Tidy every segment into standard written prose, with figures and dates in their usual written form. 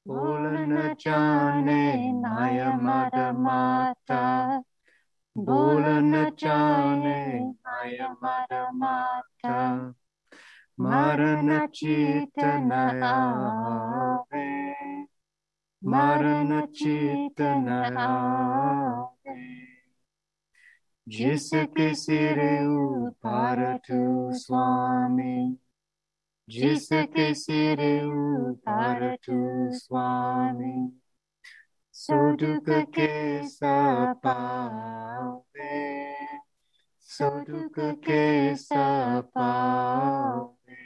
बोल न जाने माया मद माता, बोल न जाने माया मद माता, मरण चेतन आवे, मरण चेतन आवे, जिसके सिर ऊपर तू स्वामी, जिसके सिर ऊपर तू स्वामी, सो दुख के सपावे, सो दुख के सपावे,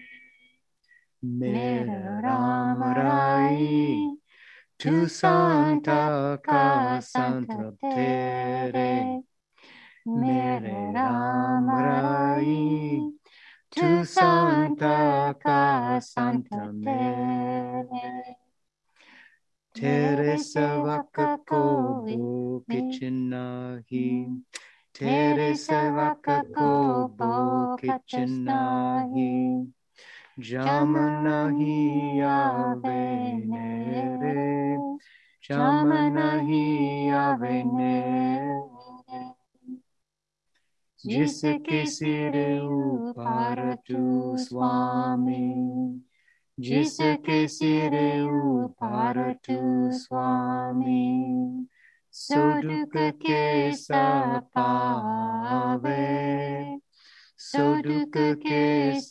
मेरा राम राई, तू संत का संत तेरे, मेरे राम राई, तू संत का संत मेरे, तेरे सेवक को किछ नहीं, तेरे सेवक को किछ नहीं, जम नहीं आवे नेरे, जम नहीं आवे नेरे, जिसके सिर ऊपर तू स्वामी, जिसके सिर ऊपर तू स्वामी, सो दुख के सपावे, सो दुख के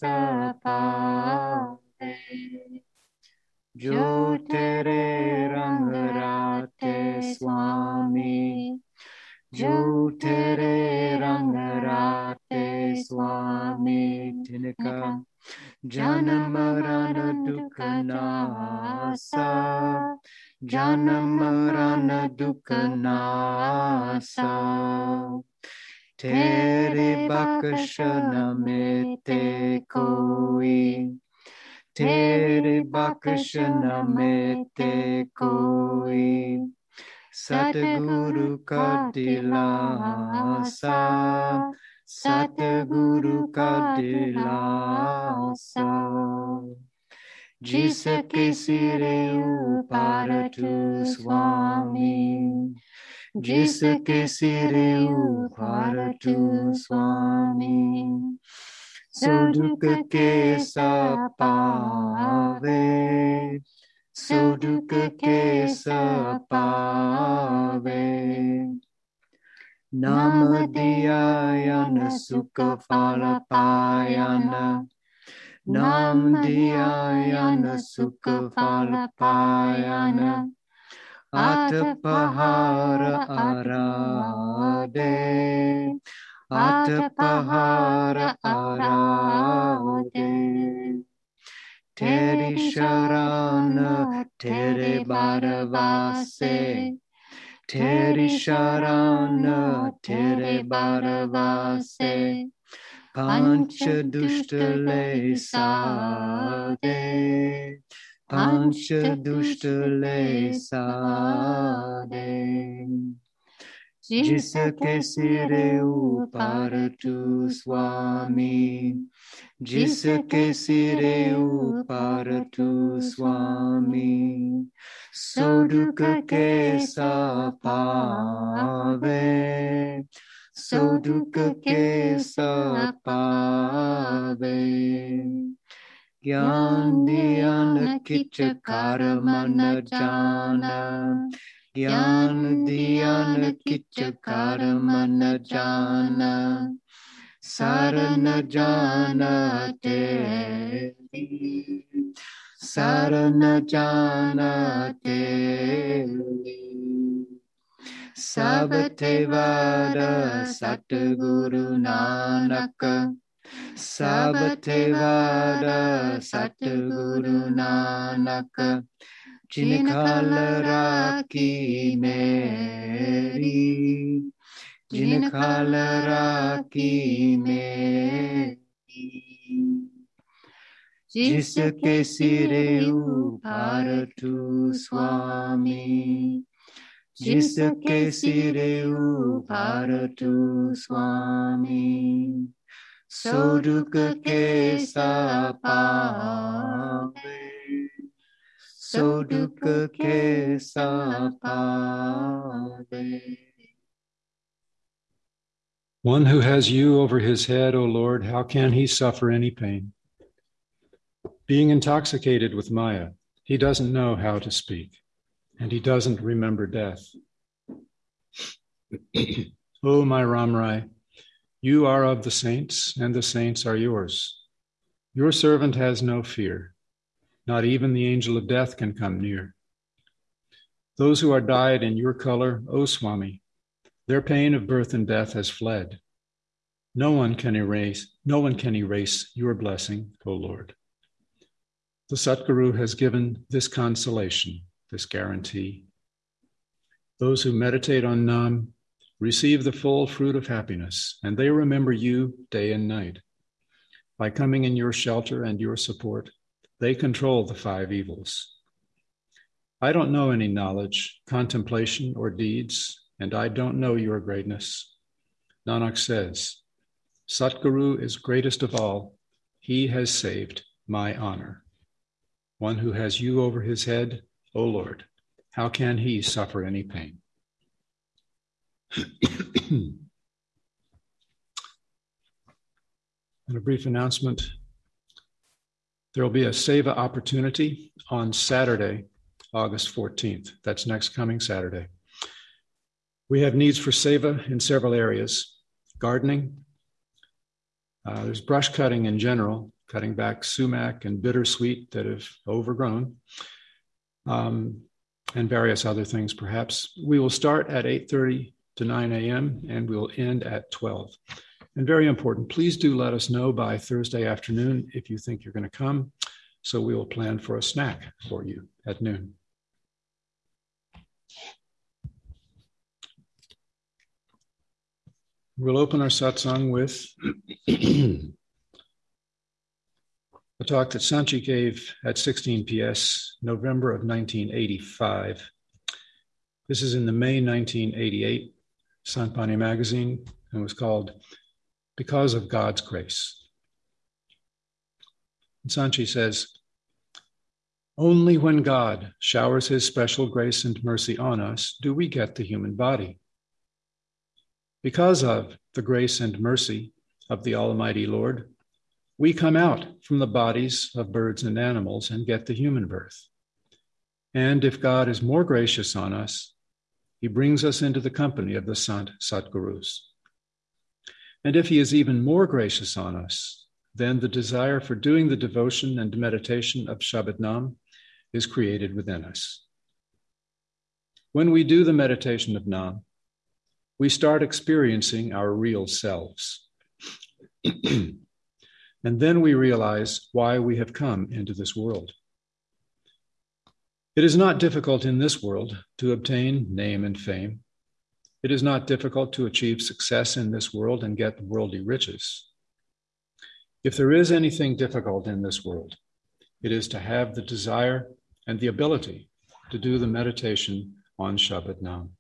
सपावे, जो तेरे रंग राते स्वामी, जो तेरे रंग राते स्वामी, तिनका जन्म मरण दुख नासा, जन्म मरण दुख नासा, तेरे बख्शन में ते कोई, तेरे बख्शन में ते कोई, सतगुरु का दिलासा, सतगुरु का दिलासा, जिसके सिर ऊपर तू स्वामी, जिसके सिर ऊपर तू स्वामी, सो दुख के सपावे, सो दुख के सपावे, नाम दिया यन सुख फल पायन, नाम दिया यन सुख फल पायन, आठ पहाड़ आराधे, आठ पहाड़ आराधे, तेरी शरण तेरे बारवासे, तेरी शरण तेरे बारवासे, पंच दुष्ट ले साधे, पंच दुष्ट ले साधे, जिसके सिर ऊपर तू स्वामी, जिसके सिर ऊपर तू स्वामी, सो दुख के सपावे, सो दुख के सपावे, ज्ञान दियन किच कर्म न जाना, ज्ञान दियन किच कर्म न जाना, शरण जाना तेरी, शरण जाना तेरी, सब तेवार सतगुरु नानक, सब तेवार सतगुरु नानक, जिनखाल राखी मेरी, जिनखाल राखी मेरी, जिसके सिर ऊपर तू स्वामी, जिसके सिर ऊपर तू स्वामी, सो दुख के सपावे, सो दुख कैसा पावे. One who has you over his head, O Lord, how can he suffer any pain? Being intoxicated with Maya, he doesn't know how to speak, and he doesn't remember death. O my Ramrai, you are of the saints, and the saints are yours. Your servant has no fear. Not even the angel of death can come near. Those who are dyed in your color, O Swami, their pain of birth and death has fled. No one can erase your blessing, O Lord. The Satguru has given this consolation, this guarantee. Those who meditate on Nam receive the full fruit of happiness, and they remember you day and night. By coming in your shelter and your support, they control the 5 evils. I don't know any knowledge, contemplation, or deeds, and I don't know your greatness. Nanak says, Satguru is greatest of all. He has saved my honor. One who has you over his head, O Lord, how can he suffer any pain? And a brief announcement. There will be a Seva opportunity on Saturday, August 14th. That's next coming Saturday. We have needs for Seva in several areas. Gardening, there's brush cutting in general, cutting back sumac and bittersweet that have overgrown, and various other things perhaps. We will start at 8:30 to 9 a.m. and we'll end at 12. And very important, please do let us know by Thursday afternoon if you think you're going to come, so we will plan for a snack for you at noon. We'll open our satsang with a talk that Sanchi gave at 16 PS, November of 1985. This is in the May 1988 Sanpani magazine and was called Because of God's Grace. And Sanchi says, only when God showers his special grace and mercy on us do we get the human body. Because of the grace and mercy of the Almighty Lord, we come out from the bodies of birds and animals and get the human birth. And if God is more gracious on us, he brings us into the company of the Sant Satgurus. And if he is even more gracious on us, then the desire for doing the devotion and meditation of Shabad Nam is created within us. When we do the meditation of Nam, we start experiencing our real selves. And then we realize why we have come into this world. It is not difficult in this world to obtain name and fame. It is not difficult to achieve success in this world and get worldly riches. If there is anything difficult in this world, it is to have the desire and the ability to do the meditation on Shabad Nam.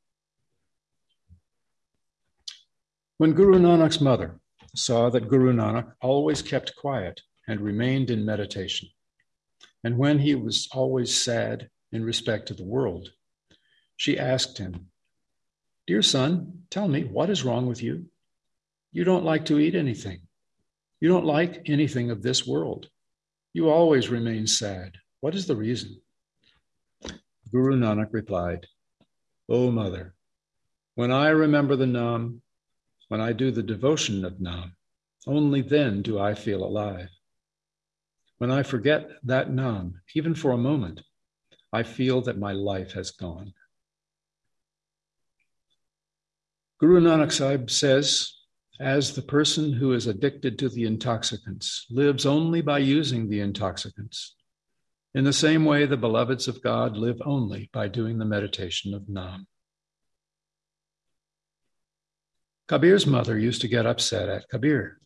When Guru Nanak's mother saw that Guru Nanak always kept quiet and remained in meditation, and when he was always sad in respect to the world, she asked him, "Dear son, tell me, what is wrong with you? You don't like to eat anything. You don't like anything of this world. You always remain sad. What is the reason?" Guru Nanak replied, "O mother, when I remember the Nam, when I do the devotion of Nam, only then do I feel alive. When I forget that Nam, even for a moment, I feel that my life has gone." Guru Nanak Sahib says, as the person who is addicted to the intoxicants lives only by using the intoxicants, in the same way the beloveds of God live only by doing the meditation of Nam. Kabir's mother used to get upset at Kabir.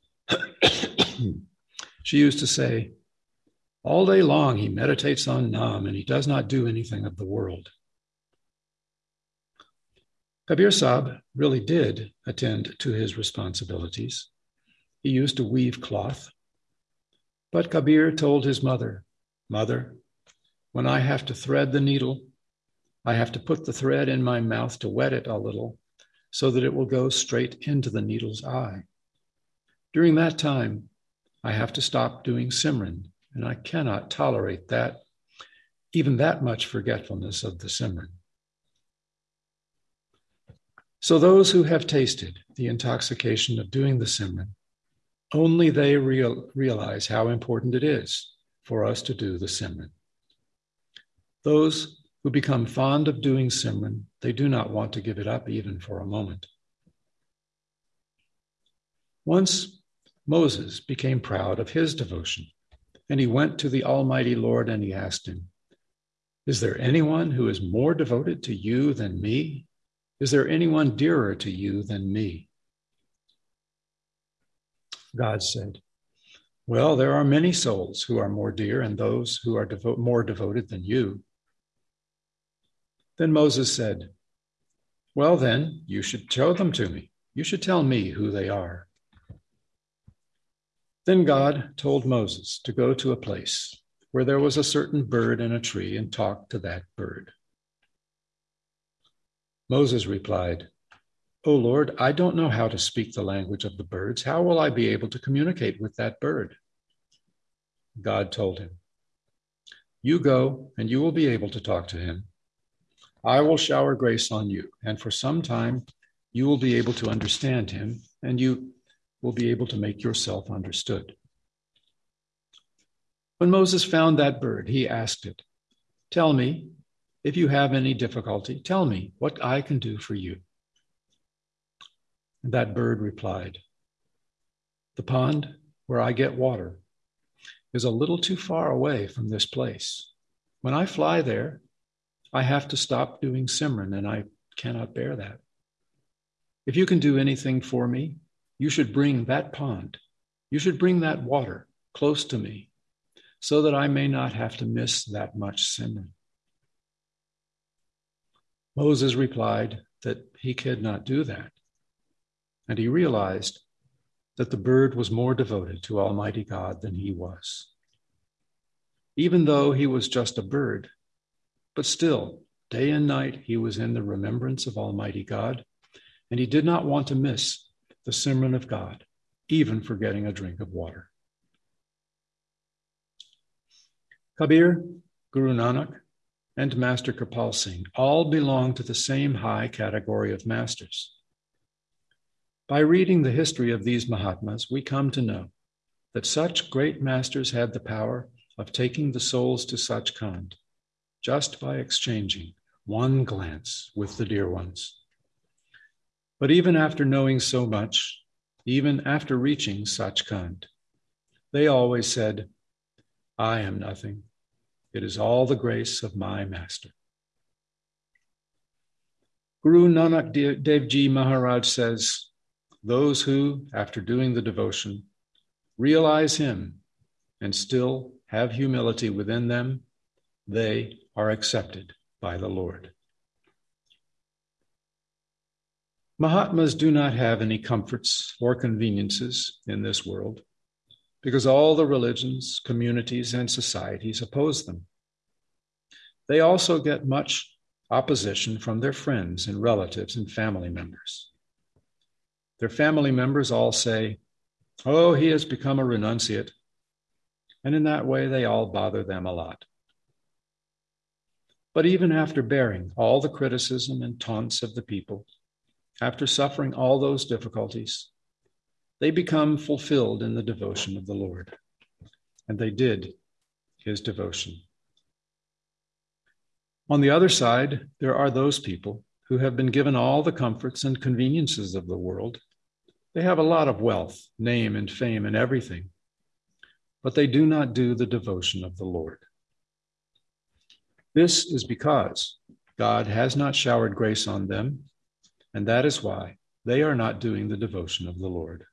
She used to say, "All day long he meditates on Nam and he does not do anything of the world." Kabir Sahib really did attend to his responsibilities. He used to weave cloth. But Kabir told his mother, "Mother, When I have to thread the needle, I have to put the thread in my mouth to wet it a little so that it will go straight into the needle's eye. During that time, I have to stop doing Simran, and I cannot tolerate that, even that much forgetfulness of the Simran. So those who have tasted the intoxication of doing the Simran, only they realize how important it is for us to do the Simran. Those who become fond of doing Simran, they do not want to give it up even for a moment. Once Moses became proud of his devotion, and he went to the Almighty Lord and he asked him, "Is there anyone who is more devoted to you than me? Is there anyone dearer to you than me?" God said, "Well, there are many souls who are more dear and those who are more devoted than you." Then Moses said, "Well, then, you should show them to me. You should tell me who they are." Then God told Moses to go to a place where there was a certain bird in a tree and talk to that bird. Moses replied, "O Lord, I don't know how to speak the language of the birds. How will I be able to communicate with that bird?" God told him, "You go and you will be able to talk to him. I will shower grace on you, and for some time you will be able to understand him, and you will be able to make yourself understood." When Moses found that bird, he asked it, "Tell me, if you have any difficulty, tell me what I can do for you." And that bird replied, "The pond where I get water is a little too far away from this place. When I fly there, I have to stop doing Simran, and I cannot bear that. If you can do anything for me, you should bring that pond, you should bring that water close to me, so that I may not have to miss that much Simran." Moses replied that he could not do that, and he realized that the bird was more devoted to Almighty God than he was. Even though he was just a bird, but still, day and night, he was in the remembrance of Almighty God, and he did not want to miss the Simran of God, even for getting a drink of water. Kabir, Guru Nanak, and Master Kirpal Singh all belong to the same high category of masters. By reading the history of these Mahatmas, we come to know that such great masters had the power of taking the souls to Sachkhand just by exchanging one glance with the dear ones. But even after knowing so much, even after reaching Sachkhand, they always said, "I am nothing. It is all the grace of my master." Guru Nanak Dev Ji Maharaj says, "Those who, after doing the devotion, realize him and still have humility within them, they are accepted by the Lord." Mahatmas do not have any comforts or conveniences in this world because all the religions, communities, and societies oppose them. They also get much opposition from their friends and relatives and family members. Their family members all say, "Oh, he has become a renunciate," and in that way they all bother them a lot. But even after bearing all the criticism and taunts of the people, after suffering all those difficulties, they become fulfilled in the devotion of the Lord. And they did his devotion. On the other side, there are those people who have been given all the comforts and conveniences of the world. They have a lot of wealth, name, and fame, and everything, but they do not do the devotion of the Lord. This is because God has not showered grace on them, and that is why they are not doing the devotion of the Lord.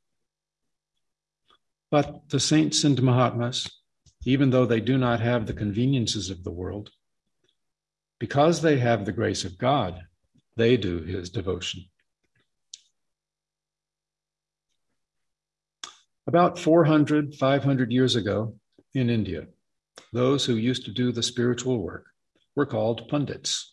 But the saints and Mahatmas, even though they do not have the conveniences of the world, because they have the grace of God, they do his devotion. About 400, 500 years ago in India, those who used to do the spiritual work, were called pundits.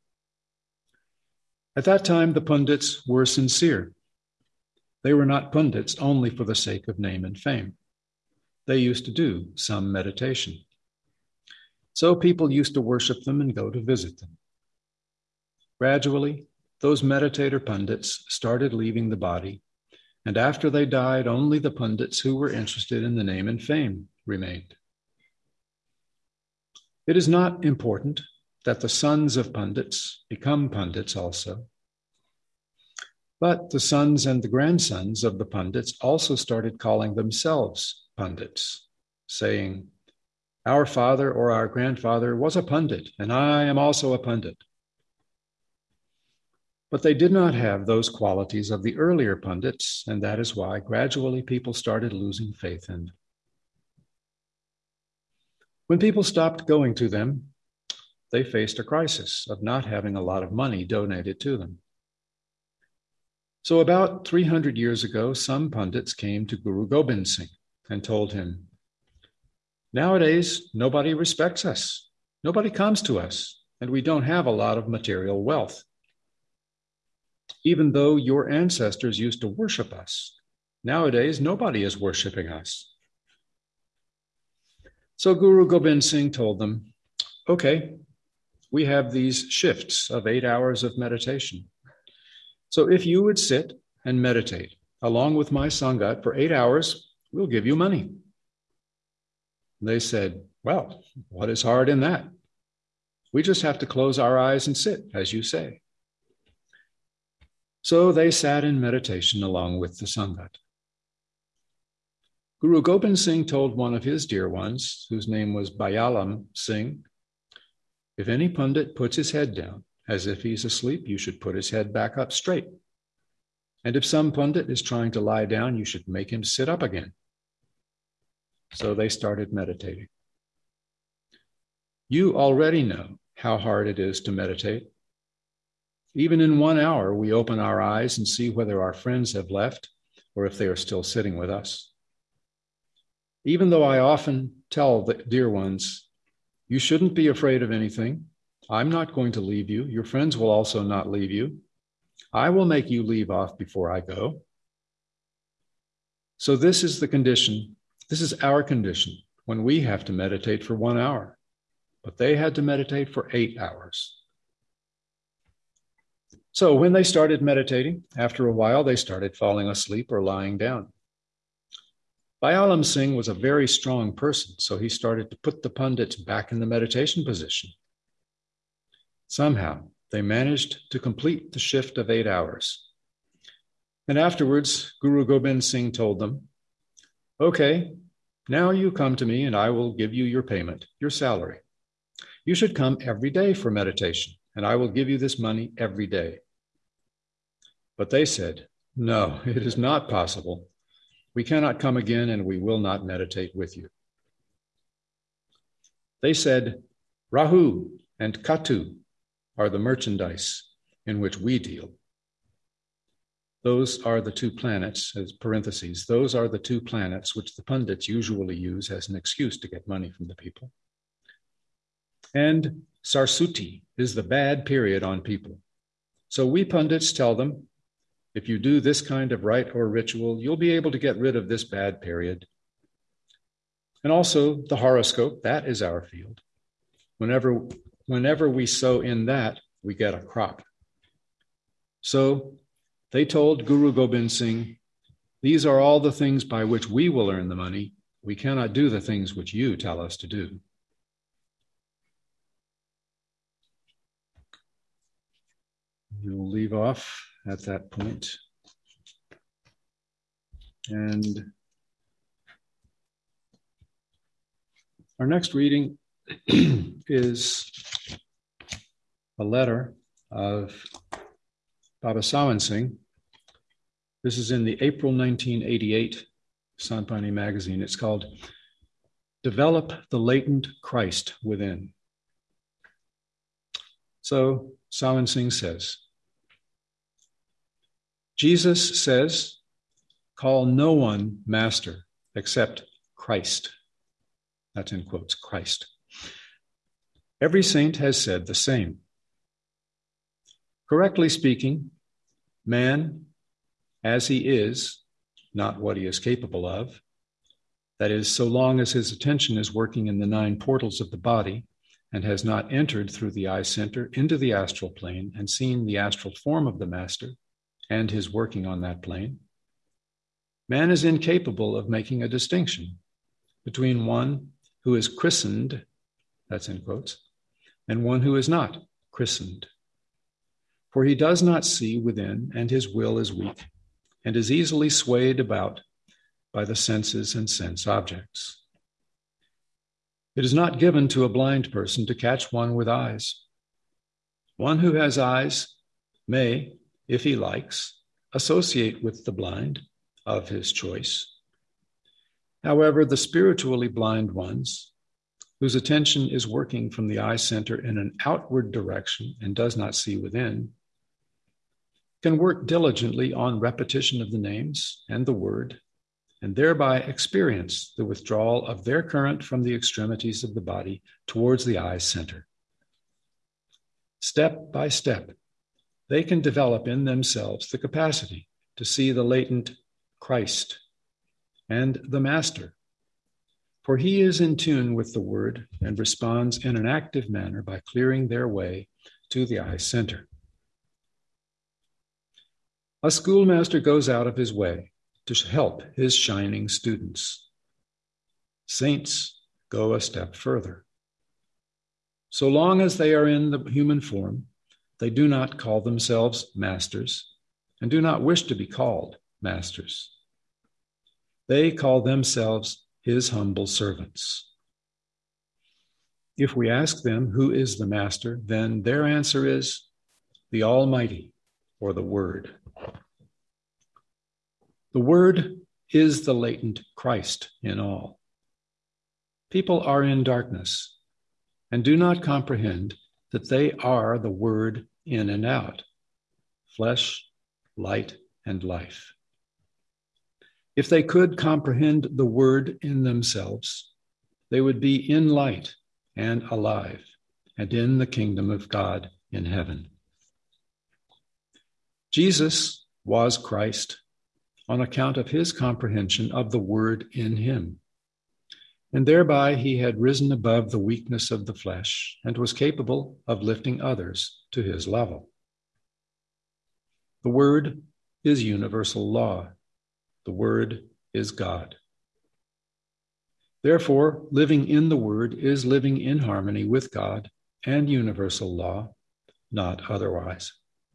At that time, the pundits were sincere. They were not pundits only for the sake of name and fame. They used to do some meditation. So people used to worship them and go to visit them. Gradually, those meditator pundits started leaving the body, and after they died, only the pundits who were interested in the name and fame remained. It is not important that the sons of pundits become pundits also. But the sons and the grandsons of the pundits also started calling themselves pundits, saying, "Our father or our grandfather was a pundit, and I am also a pundit." But they did not have those qualities of the earlier pundits, and that is why gradually people started losing faith in them. When people stopped going to them, they faced a crisis of not having a lot of money donated to them. So about 300 years ago, some pundits came to Guru Gobind Singh and told him, "Nowadays, nobody respects us. Nobody comes to us, and we don't have a lot of material wealth. Even though your ancestors used to worship us, nowadays, nobody is worshiping us." So Guru Gobind Singh told them, "Okay, we have these shifts of 8 hours of meditation. So if you would sit and meditate along with my Sangat for 8 hours, we'll give you money." They said, "Well, what is hard in that? We just have to close our eyes and sit, as you say." So they sat in meditation along with the Sangat. Guru Gobind Singh told one of his dear ones, whose name was Bayalam Singh, "If any pundit puts his head down as if he's asleep, you should put his head back up straight. And if some pundit is trying to lie down, you should make him sit up again." So they started meditating. You already know how hard it is to meditate. Even in 1 hour, we open our eyes and see whether our friends have left or if they are still sitting with us. Even though I often tell the dear ones, "You shouldn't be afraid of anything. I'm not going to leave you. Your friends will also not leave you. I will make you leave off before I go." So this is the condition. This is our condition when we have to meditate for 1 hour, but they had to meditate for 8 hours. So when they started meditating, after a while, they started falling asleep or lying down. Bayalam Singh was a very strong person, so he started to put the pundits back in the meditation position. Somehow, they managed to complete the shift of 8 hours. And afterwards, Guru Gobind Singh told them, "Okay, now you come to me and I will give you your payment, your salary. You should come every day for meditation, and I will give you this money every day." But they said, "No, it is not possible. We cannot come again, and we will not meditate with you." They said, "Rahu and Ketu are the merchandise in which we deal." Those are the two planets, as parentheses, those are the two planets which the pundits usually use as an excuse to get money from the people. And Sarsuti is the bad period on people. So we pundits tell them, if you do this kind of rite or ritual, you'll be able to get rid of this bad period. And also the horoscope, that is our field. Whenever we sow in that, we get a crop. So they told Guru Gobind Singh, "These are all the things by which we will earn the money. We cannot do the things which you tell us to do." We'll leave off at that point. And our next reading is a letter of Baba Sawan Singh. This is in the April 1988 Sanpani magazine. It's called "Develop the Latent Christ Within." So Sawan Singh says, "Jesus says, call no one master except Christ. that's in quotes, Christ. Every saint has said the same. Correctly speaking, man, as he is, not what he is capable of, that is, so long as his attention is working in the 9 portals of the body and has not entered through the eye center into the astral plane and seen the astral form of the master and his working on that plane, man is incapable of making a distinction between one who is christened, that's in quotes, and one who is not christened. For he does not see within, and his will is weak, and is easily swayed about by the senses and sense objects. It is not given to a blind person to catch one with eyes. One who has eyes may, if he likes, associate with the blind of his choice. However, the spiritually blind ones, whose attention is working from the eye center in an outward direction and does not see within, can work diligently on repetition of the names and the word, and thereby experience the withdrawal of their current from the extremities of the body towards the eye center. Step by step, they can develop in themselves the capacity to see the latent Christ and the Master, for he is in tune with the word and responds in an active manner by clearing their way to the eye center. A schoolmaster goes out of his way to help his shining students. Saints go a step further. So long as they are in the human form, they do not call themselves masters and do not wish to be called masters. They call themselves his humble servants. If we ask them who is the master, then their answer is the Almighty, or the Word. The Word is the latent Christ in all. People are in darkness and do not comprehend that they are the Word in and out, flesh, light, and life. If they could comprehend the Word in themselves, they would be in light and alive and in the kingdom of God in heaven. Jesus was Christ on account of his comprehension of the word in him, and thereby he had risen above the weakness of the flesh and was capable of lifting others to his level. The word is universal law. The word is God. Therefore, living in the word is living in harmony with God and universal law, not otherwise.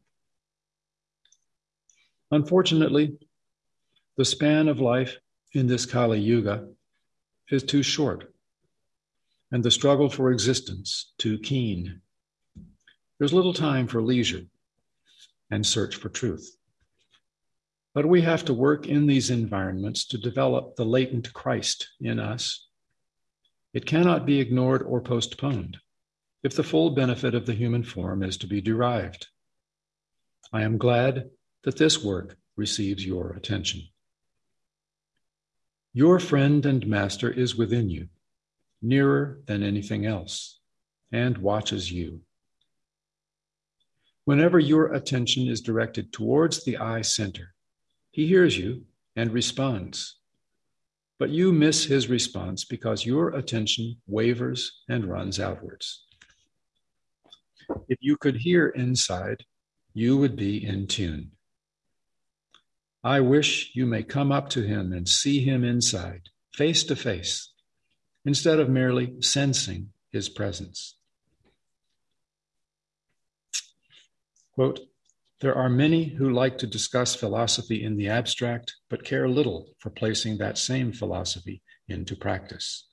Unfortunately, the span of life in this Kali Yuga is too short, and the struggle for existence too keen. There's little time for leisure and search for truth. But we have to work in these environments to develop the latent Christ in us. It cannot be ignored or postponed if the full benefit of the human form is to be derived. I am glad that this work receives your attention. Your friend and master is within you, nearer than anything else, and watches you. Whenever your attention is directed towards the eye center, he hears you and responds. But you miss his response because your attention wavers and runs outwards. If you could hear inside, you would be in tune. I wish you may come up to him and see him inside, face to face, instead of merely sensing his presence. Quote, there are many who like to discuss philosophy in the abstract, but care little for placing that same philosophy into practice.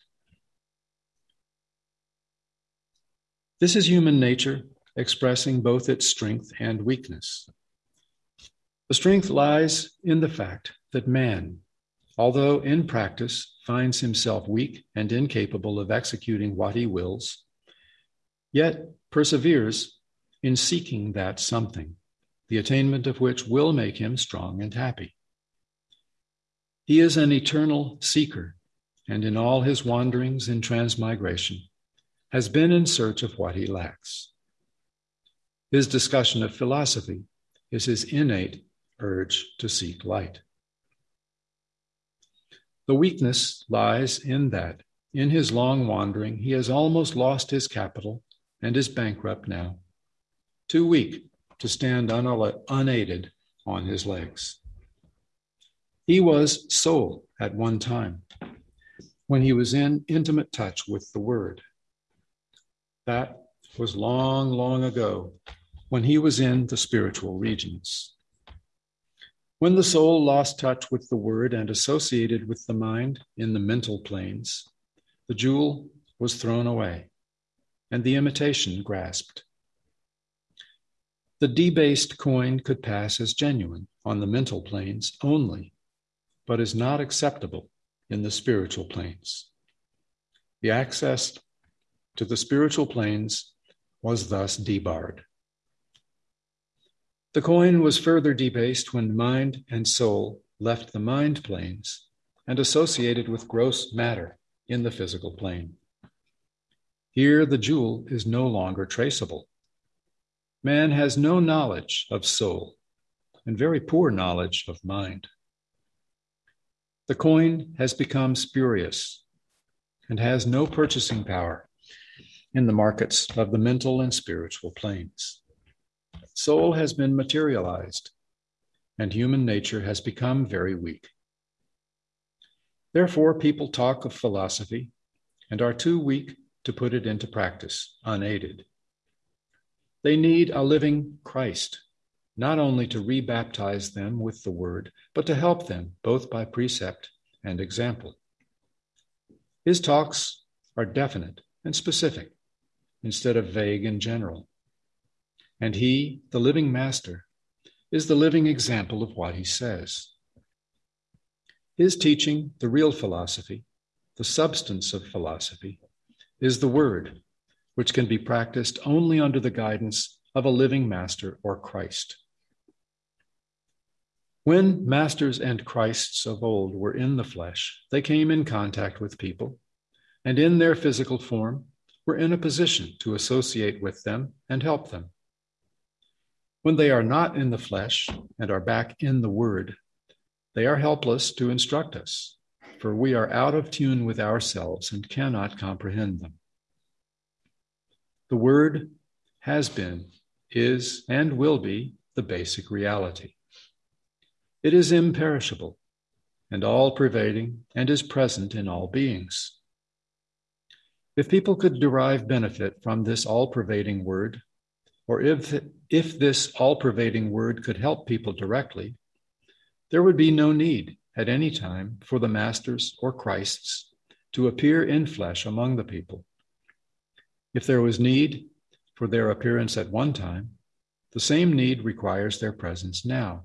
This is human nature expressing both its strength and weakness. The strength lies in the fact that man, although in practice finds himself weak and incapable of executing what he wills, yet perseveres in seeking that something, the attainment of which will make him strong and happy. He is an eternal seeker and in all his wanderings in transmigration, has been in search of what he lacks. His discussion of philosophy is his innate urge to seek light. The weakness lies in that, in his long wandering, he has almost lost his capital and is bankrupt now, too weak to stand unaided on his legs. He was soul at one time, when he was in intimate touch with the Word. That was long, long ago, when he was in the spiritual regions. When the soul lost touch with the Word and associated with the mind in the mental planes, the jewel was thrown away, and the imitation grasped. The debased coin could pass as genuine on the mental planes only, but is not acceptable in the spiritual planes. The access to the spiritual planes was thus debarred. The coin was further debased when mind and soul left the mind planes and associated with gross matter in the physical plane. Here the jewel is no longer traceable. Man has no knowledge of soul and very poor knowledge of mind. The coin has become spurious and has no purchasing power in the markets of the mental and spiritual planes. Soul has been materialized, and human nature has become very weak. Therefore, people talk of philosophy and are too weak to put it into practice, unaided. They need a living Christ, not only to rebaptize them with the Word, but to help them both by precept and example. His talks are definite and specific instead of vague and general. And he, the living master, is the living example of what he says. His teaching, the real philosophy, the substance of philosophy, is the Word, which can be practiced only under the guidance of a living master or Christ. When masters and Christs of old were in the flesh, they came in contact with people, and in their physical form were in a position to associate with them and help them. When they are not in the flesh and are back in the Word, they are helpless to instruct us, for we are out of tune with ourselves and cannot comprehend them. The Word has been, is, and will be the basic reality. It is imperishable and all-pervading and is present in all beings. If people could derive benefit from this all-pervading Word, or if this all-pervading Word could help people directly, there would be no need at any time for the masters or Christs to appear in flesh among the people. If there was need for their appearance at one time, the same need requires their presence now.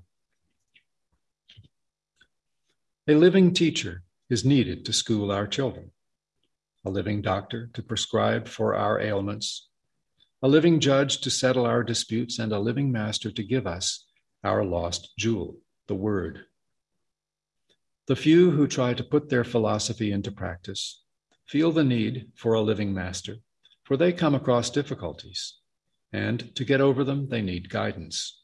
A living teacher is needed to school our children, a living doctor to prescribe for our ailments, a living judge to settle our disputes, and a living master to give us our lost jewel, the Word. The few who try to put their philosophy into practice feel the need for a living master, for they come across difficulties, and to get over them, they need guidance.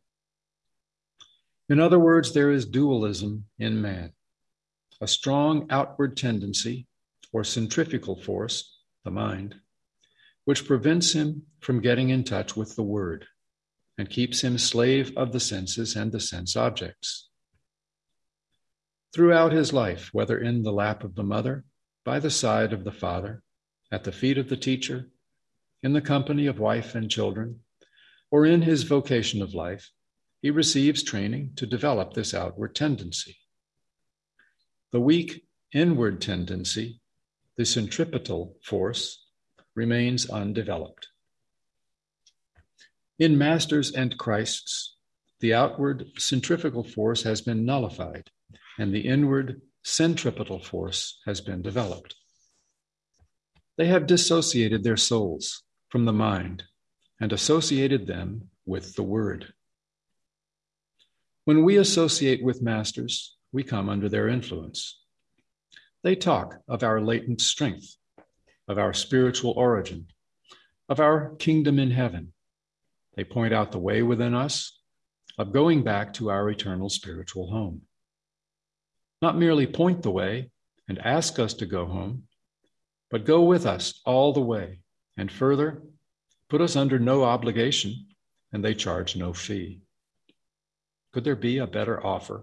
In other words, there is dualism in man, a strong outward tendency or centrifugal force, the mind, which prevents him from getting in touch with the Word and keeps him slave of the senses and the sense objects. Throughout his life, whether in the lap of the mother, by the side of the father, at the feet of the teacher, in the company of wife and children, or in his vocation of life, he receives training to develop this outward tendency. The weak inward tendency, the centripetal force, remains undeveloped. In masters and Christs, the outward centrifugal force has been nullified, and the inward centripetal force has been developed. They have dissociated their souls from the mind and associated them with the Word. When we associate with masters, we come under their influence. They talk of our latent strength, of our spiritual origin, of our kingdom in heaven. They point out the way within us of going back to our eternal spiritual home. Not merely point the way and ask us to go home, but go with us all the way, and further, put us under no obligation, and they charge no fee. Could there be a better offer?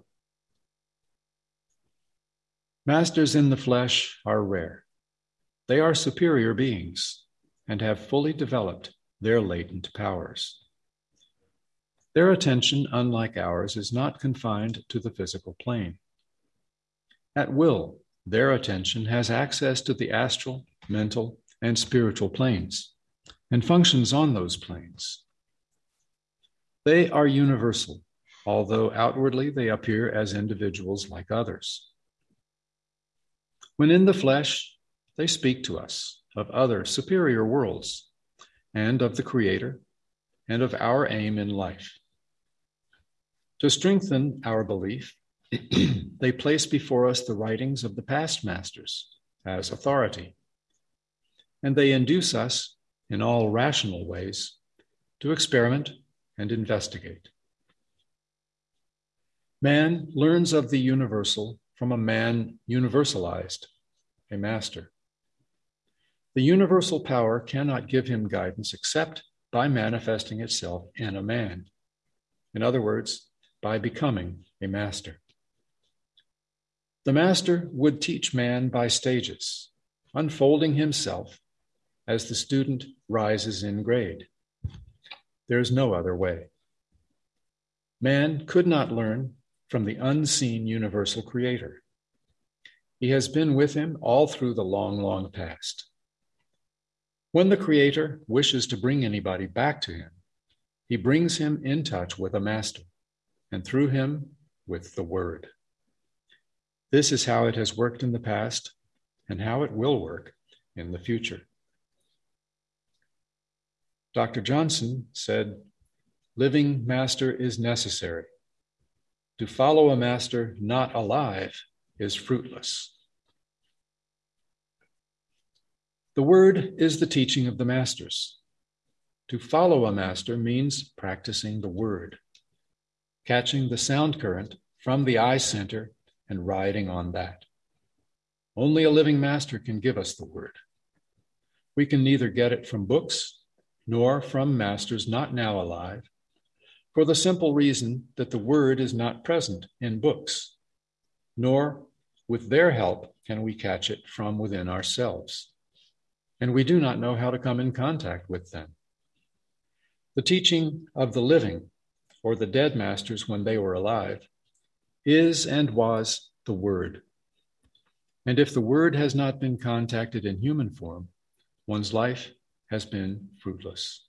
Masters in the flesh are rare. They are superior beings and have fully developed their latent powers. Their attention, unlike ours, is not confined to the physical plane. At will, their attention has access to the astral, mental, and spiritual planes, and functions on those planes. They are universal, although outwardly they appear as individuals like others. When in the flesh, they speak to us of other superior worlds, and of the Creator, and of our aim in life. To strengthen our belief, they place before us the writings of the past masters as authority, and they induce us in all rational ways to experiment and investigate. Man learns of the universal from a man universalized, a master. The universal power cannot give him guidance except by manifesting itself in a man. In other words, by becoming a master. The master would teach man by stages, unfolding himself as the student rises in grade. There is no other way. Man could not learn from the unseen universal creator. He has been with him all through the long, long past. When the creator wishes to bring anybody back to him, he brings him in touch with a master, and through him with the word. This is how it has worked in the past and how it will work in the future. Dr. Johnson said, "Living master is necessary. To follow a master not alive is fruitless." The word is the teaching of the masters. To follow a master means practicing the word, catching the sound current from the eye center and riding on that. Only a living master can give us the word. We can neither get it from books nor from masters not now alive, for the simple reason that the word is not present in books, nor with their help can we catch it from within ourselves, and we do not know how to come in contact with them. The teaching of the living, or the dead masters when they were alive, is and was the word. And if the word has not been contacted in human form, one's life has been fruitless.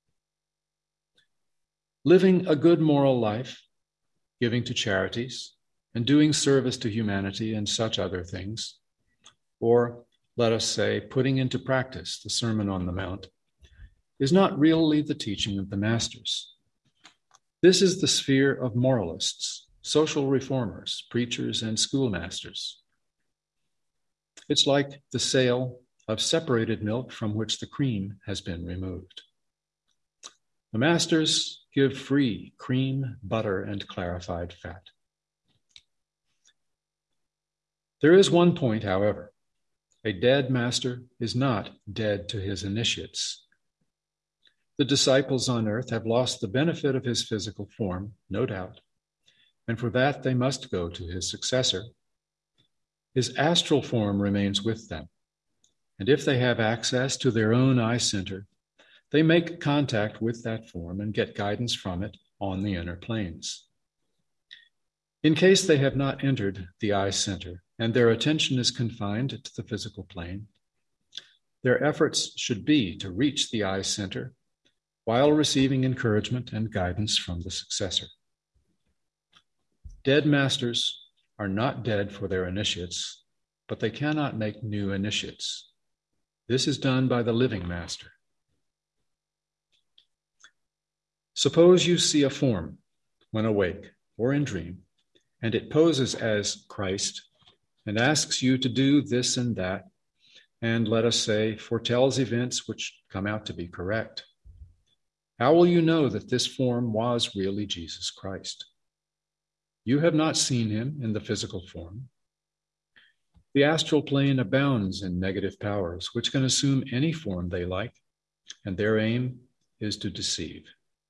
Living a good moral life, giving to charities, and doing service to humanity and such other things, or let us say, putting into practice the Sermon on the Mount, is not really the teaching of the masters. This is the sphere of moralists, social reformers, preachers, and schoolmasters. It's like the sale of separated milk from which the cream has been removed. The masters give free cream, butter, and clarified fat. There is one point, however. A dead master is not dead to his initiates. The disciples on earth have lost the benefit of his physical form, no doubt, and for that they must go to his successor. His astral form remains with them, and if they have access to their own eye center, they make contact with that form and get guidance from it on the inner planes. In case they have not entered the eye center and their attention is confined to the physical plane, their efforts should be to reach the eye center while receiving encouragement and guidance from the successor. Dead masters are not dead for their initiates, but they cannot make new initiates. This is done by the living master. Suppose you see a form when awake or in dream, and it poses as Christ, and asks you to do this and that, and let us say, foretells events which come out to be correct. How will you know that this form was really Jesus Christ? You have not seen him in the physical form. The astral plane abounds in negative powers, which can assume any form they like, and their aim is to deceive.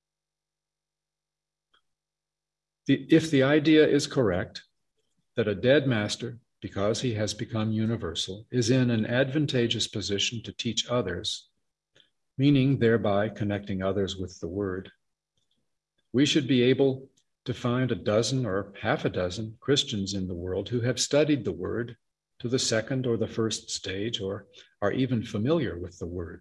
If the idea is correct, that a dead master, because he has become universal, is in an advantageous position to teach others, meaning thereby connecting others with the word, we should be able to find a dozen or half a dozen Christians in the world who have studied the word to the second or the first stage, or are even familiar with the word.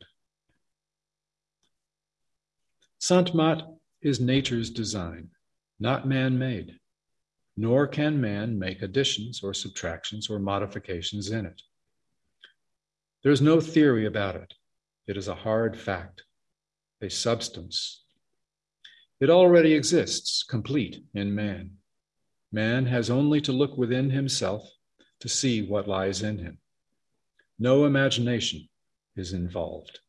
Sant Mat is nature's design, not man-made, nor can man make additions or subtractions or modifications in it. There's no theory about it. It is a hard fact, a substance. It already exists, complete in man. Man has only to look within himself to see what lies in him. No imagination is involved.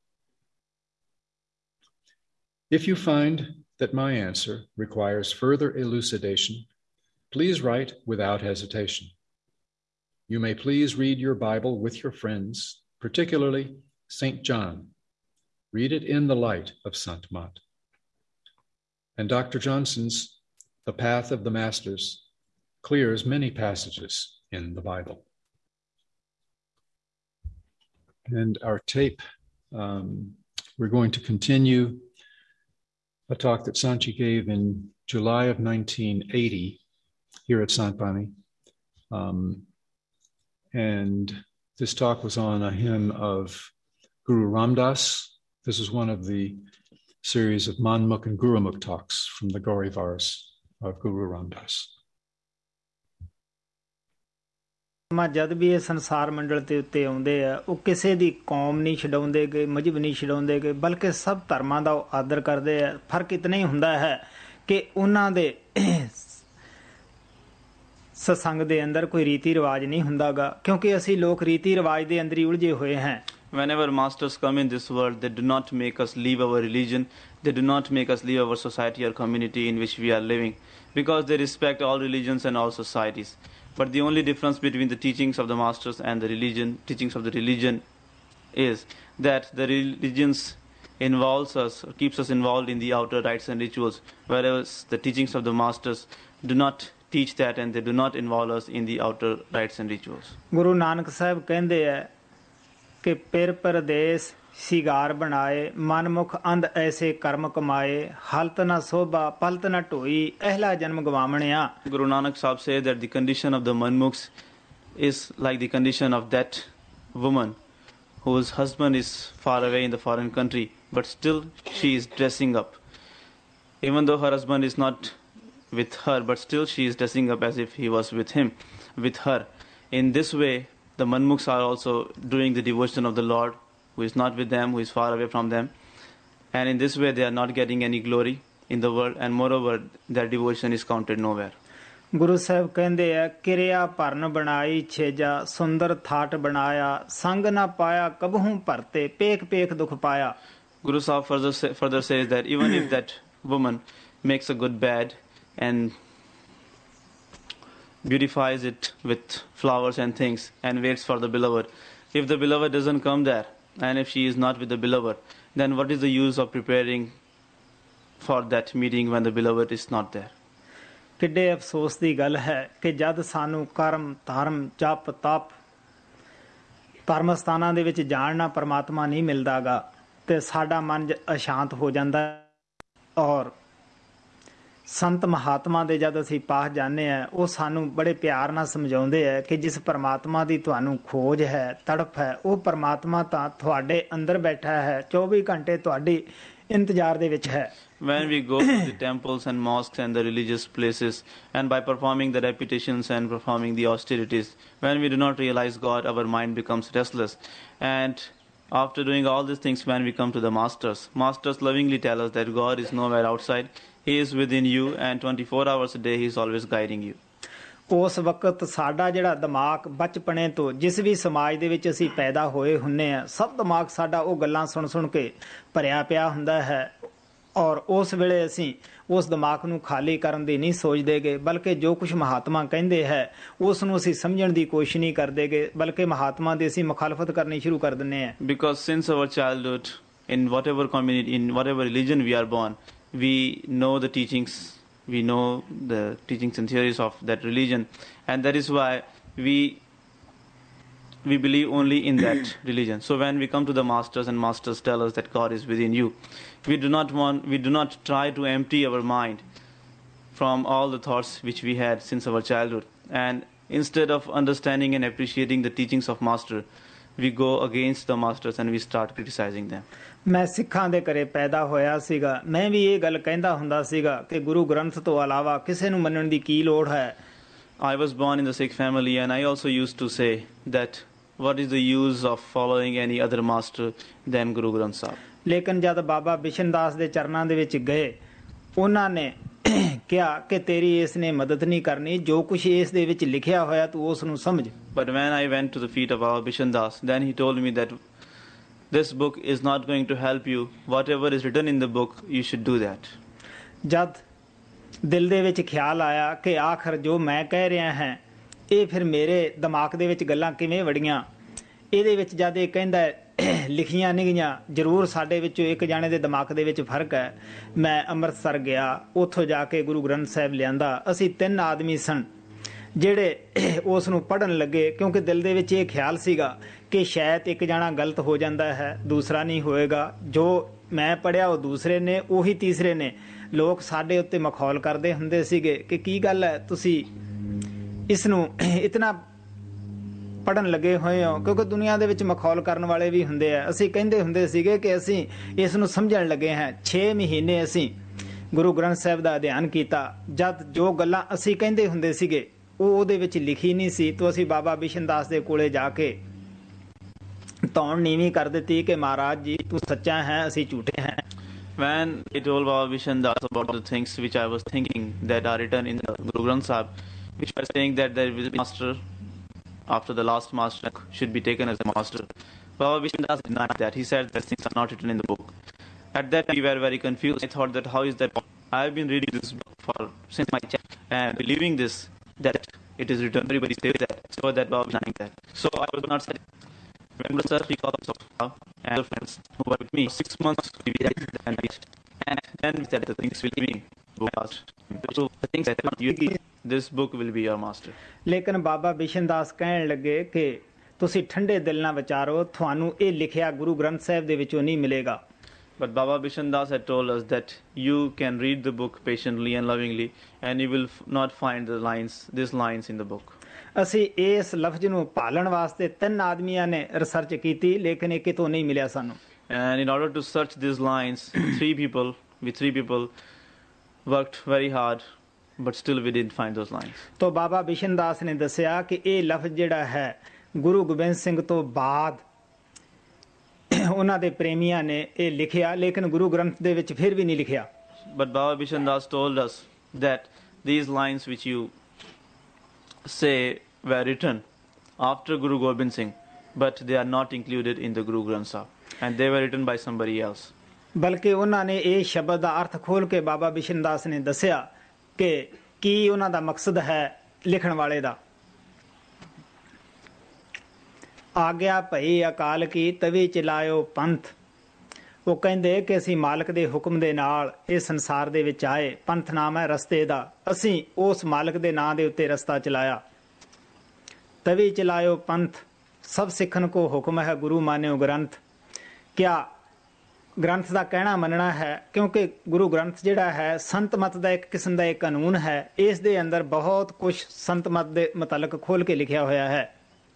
If you find that my answer requires further elucidation, please write without hesitation. You may please read your Bible with your friends, particularly St. John. Read it in the light of Sant Mat. And Dr. Johnson's The Path of the Masters clears many passages in the Bible. And our tape, we're going to continue a talk that Sanchi gave in July of 1980 here at Sant Bani. And this talk was on a hymn of Guru Ramdas. This is one of the series of Manmukh and Gurumukh talks from the Gaurivars of Guru Ramdas. जद भी ये संसार मंडल के उत्ते आउंदे आ ਉਹ ਕਿਸੇ ਦੀ ਕੌਮ ਨਹੀਂ ਛਡਾਉਂਦੇ ਗਏ ਮਜਹਬ ਨਹੀਂ ਛਡਾਉਂਦੇ ਗਏ ਬਲਕਿ ਸਭ ਧਰਮਾਂ ਦਾ ਆਦਰ ਕਰਦੇ ਆ ਫਰਕ ਇਤਨਾ ਹੀ ਹੁੰਦਾ ਹੈ ਕਿ ਉਹਨਾਂ ਦੇ ਸਤਸੰਗ ਦੇ ਅੰਦਰ ਕੋਈ ਰੀਤੀ ਰਿਵਾਜ ਨਹੀਂ ਹੁੰਦਾਗਾ ਕਿਉਂਕਿ ਅਸੀਂ ਲੋਕ ਰੀਤੀ ਰਿਵਾਜ ਦੇ ਅੰਦਰ ਹੀ ਉਲਝੇ ਹੋਏ ਹਾਂ Whenever masters come in this world, they do not make us leave our religion, they do not make us leave our society or community in which we are living, because they respect all religions and all societies. But the only difference between the teachings of the masters and the teachings of the religion is that the religions involves us, or keeps us involved in the outer rites and rituals, whereas the teachings of the masters do not teach that and they do not involve us in the outer rites and rituals. Guru Nanak Sahib ਕਹਿੰਦੇ ਆ ਕਿ ਪਿਰ ਪਰਦੇਸ cigar ਬਣਾਏ ਮਨਮੁਖ ਅੰਧ ਐਸੇ ਕਰਮ ਕਮਾਏ ਹਲਤ ਨਾ ਸੋਭਾ ਪਲਤ ਨਾ ਢੋਈ ਅਹਿਲਾ ਜਨਮ ਗਵਾਵਣਿਆ Guru Nanak Sahib said that the condition of the manmukhs is like the condition of that woman whose husband is far away in the foreign country, but still she is dressing up. Even though her husband is not with her, but still she is dressing up as if he was with him, with her. In this way, the manmukhs are also doing the devotion of the Lord, who is not with them, who is far away from them. And in this way, they are not getting any glory in the world, and moreover, their devotion is counted nowhere. Guru Sahib ਕਹਿੰਦੇ ਆ ਕਿਰਿਆ ਭਰਨ ਬਣਾਈ ਛੇਜਾ ਸੁੰਦਰ thought ਬਣਾਇਆ ਸੰਗ ਨਾ ਪਾਇਆ ਕਬਹੂ ਭਰਤੇ ਪੇਖ ਪੇਖ ਦੁਖ ਪਾਇਆ Guru Sahib further says that even if that woman makes a good bed and beautifies it with flowers and things and waits for the beloved, if the beloved doesn't come there and if she is not with the beloved, then what is the use of preparing for that meeting when the beloved is not there? ਕਿੱਡੇ ਅਫਸੋਸ ਦੀ ਗੱਲ ਹੈ ਕਿ ਜਦ ਸਾਨੂੰ ਕਰਮ ਧਰਮ ਜਪ ਤਪ ਧਰਮ ਸਥਾਨਾਂ ਦੇ ਵਿੱਚ ਜਾਣਨਾ ਪਰਮਾਤਮਾ ਨਹੀਂ ਮਿਲਦਾਗਾ ਤੇ ਸਾਡਾ ਮਨ ਅਸ਼ਾਂਤ ਹੋ ਜਾਂਦਾ ਔਰ ਸੰਤ ਮਹਾਤਮਾ ਦੇ ਜਦ ਅਸੀਂ ਪਾਸ ਜਾਂਦੇ ਆ ਉਹ ਸਾਨੂੰ ਬੜੇ ਪਿਆਰ ਨਾਲ ਸਮਝਾਉਂਦੇ ਆ ਕਿ ਜਿਸ ਪਰਮਾਤਮਾ ਦੀ ਤੁਹਾਨੂੰ ਖੋਜ ਹੈ ਤੜਫ ਹੈ ਉਹ ਪਰਮਾਤਮਾ ਤਾਂ ਤੁਹਾਡੇ ਅੰਦਰ ਬੈਠਾ ਹੈ 24 ਘੰਟੇ ਤੁਹਾਡੀ ਇੰਤਜ਼ਾਰ ਦੇ ਵਿੱਚ ਹੈ When we go to the temples and mosques and the religious places, and by performing the repetitions and performing the austerities, when we do not realize God, our mind becomes restless. And after doing all these things, when we come to the masters lovingly tell us that God is nowhere outside. He is within you, and 24 hours a day He is always guiding you. ਉਸ ਵਕਤ ਸਾਡਾ ਜਿਹੜਾ ਦਿਮਾਗ ਬਚਪਨੇ ਤੋਂ ਜਿਸ ਵੀ ਸਮਾਜ ਦੇ ਵਿੱਚ ਅਸੀਂ ਪੈਦਾ ਹੋਏ ਹੁੰਨੇ ਆ, ਸਭ ਦਿਮਾਗ ਸਾਡਾ ਉਹ ਗੱਲਾਂ ਸੁਣ ਸੁਣ ਕੇ ਭਰਿਆ ਪਿਆ ਹੁੰਦਾ ਹੈ। ਔਰ ਉਸ ਵੇਲੇ ਅਸੀਂ ਉਸ ਦਿਮਾਗ ਨੂੰ ਖਾਲੀ ਕਰਨ ਦੀ ਨਹੀਂ ਸੋਚਦੇਗੇ, ਬਲਕਿ ਜੋ ਕੁਝ ਮਹਾਤਮਾ ਕਹਿੰਦੇ ਹੈ ਉਸ ਨੂੰ ਅਸੀਂ ਸਮਝਣ ਦੀ ਕੋਸ਼ਿਸ਼ ਨਹੀਂ ਕਰਦੇਗੇ, ਬਲਕਿ ਮਹਾਤਮਾ ਦੀ ਅਸੀਂ ਮੁਖਾਲਫਤ ਕਰਨੀ ਸ਼ੁਰੂ ਕਰ ਦਿੰਦੇ ਹਾਂ। Because since our childhood, in whatever community, in whatever religion we are born, we know the teachings, we know the teachings and theories of that religion, and that is why we believe only in that religion. So when we come to the masters and masters tell us that God is within you, we do not try to empty our mind from all the thoughts which we had since our childhood, and instead of understanding and appreciating the teachings of master, we go against the masters and we start criticizing them. ਮੈਂ ਸਿੱਖਾਂ ਦੇ ਘਰੇ ਪੈਦਾ ਹੋਇਆ ਸੀਗਾ, ਮੈਂ ਵੀ ਇਹ ਗੱਲ ਕਹਿੰਦਾ ਹੁੰਦਾ ਸੀਗਾ ਕਿ ਗੁਰੂ ਗ੍ਰੰਥ ਤੋਂ ਇਲਾਵਾ ਕਿਸੇ ਨੂੰ ਮੰਨਣ ਦੀ ਕੀ ਲੋੜ ਹੈ। I was born in the Sikh family, and I also used to say that what is the use of following any other master than Guru Granth Sahib. ਲੇਕਿਨ ਜਦ ਬਾਬਾ ਬਿਸ਼ਨ ਦਾਸ ਦੇ ਚਰਨਾਂ ਦੇ ਵਿੱਚ ਗਏ, ਉਹਨਾਂ ਨੇ ਕਿਹਾ ਕਿ ਤੇਰੀ ਇਸ ਨੇ ਮਦਦ ਨਹੀਂ ਕਰਨੀ, ਜੋ ਕੁਝ ਇਸ ਦੇ ਵਿੱਚ ਲਿਖਿਆ ਹੋਇਆ ਤੂੰ ਉਸ ਨੂੰ ਸਮਝ। But when I went to the feet of Baba Bishan Das, then he told me that this book is not going to help you. Whatever is written in the book, you should do that. ਜਦ ਦਿਲ ਦੇ ਵਿੱਚ ਖਿਆਲ ਆਇਆ ਕਿ ਆਖਰ ਜੋ ਮੈਂ ਕਹਿ ਰਿਹਾ ਹਾਂ ਇਹ ਫਿਰ ਮੇਰੇ ਦਿਮਾਗ ਦੇ ਵਿੱਚ ਗੱਲਾਂ ਕਿਵੇਂ ਵੜੀਆਂ, ਇਹਦੇ ਵਿੱਚ ਜਦ ਇਹ ਕਹਿੰਦਾ ਲਿਖੀਆਂ ਨਹੀਂ ਗਈਆਂ, ਜ਼ਰੂਰ ਸਾਡੇ ਵਿੱਚੋਂ ਇੱਕ ਜਾਣੇ ਦੇ ਦਿਮਾਗ ਦੇ ਵਿੱਚ ਫਰਕ ਹੈ। ਮੈਂ ਅੰਮ੍ਰਿਤਸਰ ਗਿਆ, ਉੱਥੋਂ ਜਾ ਕੇ ਗੁਰੂ ਗ੍ਰੰਥ ਸਾਹਿਬ ਲਿਆਂਦਾ। ਅਸੀਂ 3 ਆਦਮੀ ਸਨ ਜਿਹੜੇ ਉਸ ਨੂੰ ਪੜ੍ਹਨ ਲੱਗੇ, ਕਿਉਂਕਿ ਦਿਲ ਦੇ ਵਿੱਚ ਇਹ ਖਿਆਲ ਸੀਗਾ ਕਿ ਸ਼ਾਇਦ ਇੱਕ ਜਾਣਾ ਗਲਤ ਹੋ ਜਾਂਦਾ ਹੈ, ਦੂਸਰਾ ਨਹੀਂ ਹੋਏਗਾ। ਜੋ ਮੈਂ ਪੜ੍ਹਿਆ ਉਹ ਦੂਸਰੇ ਨੇ, ਉਹੀ ਤੀਸਰੇ ਨੇ। ਲੋਕ ਸਾਡੇ ਉੱਤੇ ਮਖੌਲ ਕਰਦੇ ਹੁੰਦੇ ਸੀਗੇ ਕਿ ਕੀ ਗੱਲ ਹੈ ਤੁਸੀਂ ਇਸ ਨੂੰ ਇਤਨਾ ਪੜ੍ਹਨ ਲੱਗੇ ਹੋਏ ਹੋ, ਕਿਉਂਕਿ ਦੁਨੀਆ ਦੇ ਵਿੱਚ ਮਖੌਲ ਕਰਨ ਵਾਲੇ ਵੀ ਹੁੰਦੇ ਆ। ਅਸੀਂ ਕਹਿੰਦੇ ਹੁੰਦੇ ਸੀਗੇ ਕਿ ਅਸੀਂ ਇਸ ਨੂੰ ਸਮਝਣ ਲੱਗੇ ਹਾਂ। 6 ਮਹੀਨੇ ਅਸੀਂ ਗੁਰੂ ਗ੍ਰੰਥ ਸਾਹਿਬ ਦਾ ਅਧਿਐਨ ਕੀਤਾ। ਜਦ ਜੋ ਗੱਲਾਂ ਅਸੀਂ ਕਹਿੰਦੇ ਹੁੰਦੇ ਸੀਗੇ ਉਹ ਉਹਦੇ ਵਿੱਚ ਲਿਖੀ ਨਹੀਂ ਸੀ, ਤਾਂ ਅਸੀਂ ਬਾਬਾ ਬਿਸ਼ਨ ਦਾਸ ਦੇ ਕੋਲੇ ਜਾ ਕੇ ਧੌਣ ਨੀਵੀਂ ਕਰ ਦਿੱਤੀ ਕਿ ਮਹਾਰਾਜ ਜੀ ਤੂੰ ਸੱਚਾ ਹੈ, ਅਸੀਂ ਝੂਠੇ ਹਾਂ। When I told Baba Bishan Das about the things which I was thinking that are written in the Guru Granth Sahib, which were saying that there will be master after the last master should be taken as a master, Baba Bishan Das denied that. He said that things are not written in the book. At that time we were very confused. I thought that how is that? I have been reading this book since my child and believing this that it is written. Everybody says that, so that Baba was denying that. So I was not satisfied. When the he called of and other friends who were with me, 6 months we read and then we said the things will be so the things that you this book will be your master. ਲੇਕਿਨ ਬਾਬਾ ਬਿਸ਼ਨ ਦਾਸ ਕਹਿਣ ਲੱਗੇ ਕਿ ਤੁਸੀਂ ਠੰਡੇ ਦਿਲ ਨਾਲ ਵਿਚਾਰੋ, ਤੁਹਾਨੂੰ ਇਹ ਲਿਖਿਆ ਗੁਰੂ ਗ੍ਰੰਥ ਸਾਹਿਬ ਦੇ ਵਿੱਚੋਂ ਨਹੀਂ ਮਿਲੇਗਾ। But Baba Bishan Das had told us that you can read the book patiently and lovingly and you will not find these lines in the book. ਅਸੀਂ ਇਸ ਲਫ਼ਜ਼ ਨੂੰ ਭਾਲਣ ਵਾਸਤੇ 3 ਆਦਮੀਆਂ ਨੇ ਰਿਸਰਚ ਕੀਤੀ, ਲੇਕਿਨ ਇਹ ਕਿਤੋਂ ਨਹੀਂ ਮਿਲਿਆ ਸਾਨੂੰ। And in order to search these lines, 3 people worked very hard, but still we didn't find those lines. तो ਬਾਬਾ ਬਿਸ਼ਨ ਦਾਸ ਨੇ ਦੱਸਿਆ ਕਿ ਇਹ ਲਫ਼ਜ਼ ਜਿਹੜਾ ਹੈ ਗੁਰੂ ਗੋਬਿੰਦ ਸਿੰਘ ਤੋਂ ਬਾਅਦ ਉਹਨਾਂ ਦੇ ਪ੍ਰੇਮੀਆਂ ਨੇ ਇਹ ਲਿਖਿਆ, ਲੇਕਿਨ ਗੁਰੂ ਗ੍ਰੰਥ ਦੇ ਵਿੱਚ ਫਿਰ ਵੀ ਨਹੀਂ ਲਿਖਿਆ। But Baba Bishan Das told us that these lines which you say were written after Guru Gobind Singh, but they are not included in the Guru Granth Sahib, and they were written by somebody else. ਬਲਕਿ ਉਹਨਾਂ ਨੇ ਇਹ ਸ਼ਬਦ ਦਾ ਅਰਥ ਖੋਲ ਕੇ ਬਾਬਾ ਬਿਸ਼ਨ ਦਾਸ ਨੇ ਦੱਸਿਆ ਕਿ ਕੀ ਉਹਨਾਂ ਦਾ ਮਕਸਦ ਹੈ ਲਿਖਣ ਵਾਲੇ ਦਾ। ਆਗਿਆ ਭਈ ਅਕਾਲ ਕੀ ਤਵੀ ਚਲਾਇਓ ਪੰਥ। ਉਹ ਕਹਿੰਦੇ ਕਿ ਅਸੀਂ ਮਾਲਕ ਦੇ ਹੁਕਮ ਦੇ ਨਾਲ ਇਹ ਸੰਸਾਰ ਦੇ ਵਿੱਚ ਆਏ, ਪੰਥ ਨਾਮ ਹੈ ਰਸਤੇ ਦਾ, ਅਸੀਂ ਉਸ ਮਾਲਕ ਦੇ ਨਾਂ ਦੇ ਉੱਤੇ ਰਸਤਾ ਚਲਾਇਆ। ਤਵੀ ਚਲਾਇਓ ਪੰਥ ਸਭ ਸਿੱਖਣ ਕੋ ਹੁਕਮ ਹੈ ਗੁਰੂ ਮਾਨਿਓ ਗ੍ਰੰਥ। ਕਿਆ ਗ੍ਰੰਥ ਦਾ ਕਹਿਣਾ ਮੰਨਣਾ ਹੈ, ਕਿਉਂਕਿ ਗੁਰੂ ਗ੍ਰੰਥ ਜਿਹੜਾ ਹੈ ਸੰਤ ਮਤ ਦਾ ਇੱਕ ਕਿਸਮ ਦਾ ਇੱਕ ਕਾਨੂੰਨ ਹੈ। ਇਸ ਦੇ ਅੰਦਰ ਬਹੁਤ ਕੁਝ ਸੰਤ ਮਤ ਦੇ ਮੁਤਲਕ ਖੋਲ ਕੇ ਲਿਖਿਆ ਹੋਇਆ ਹੈ।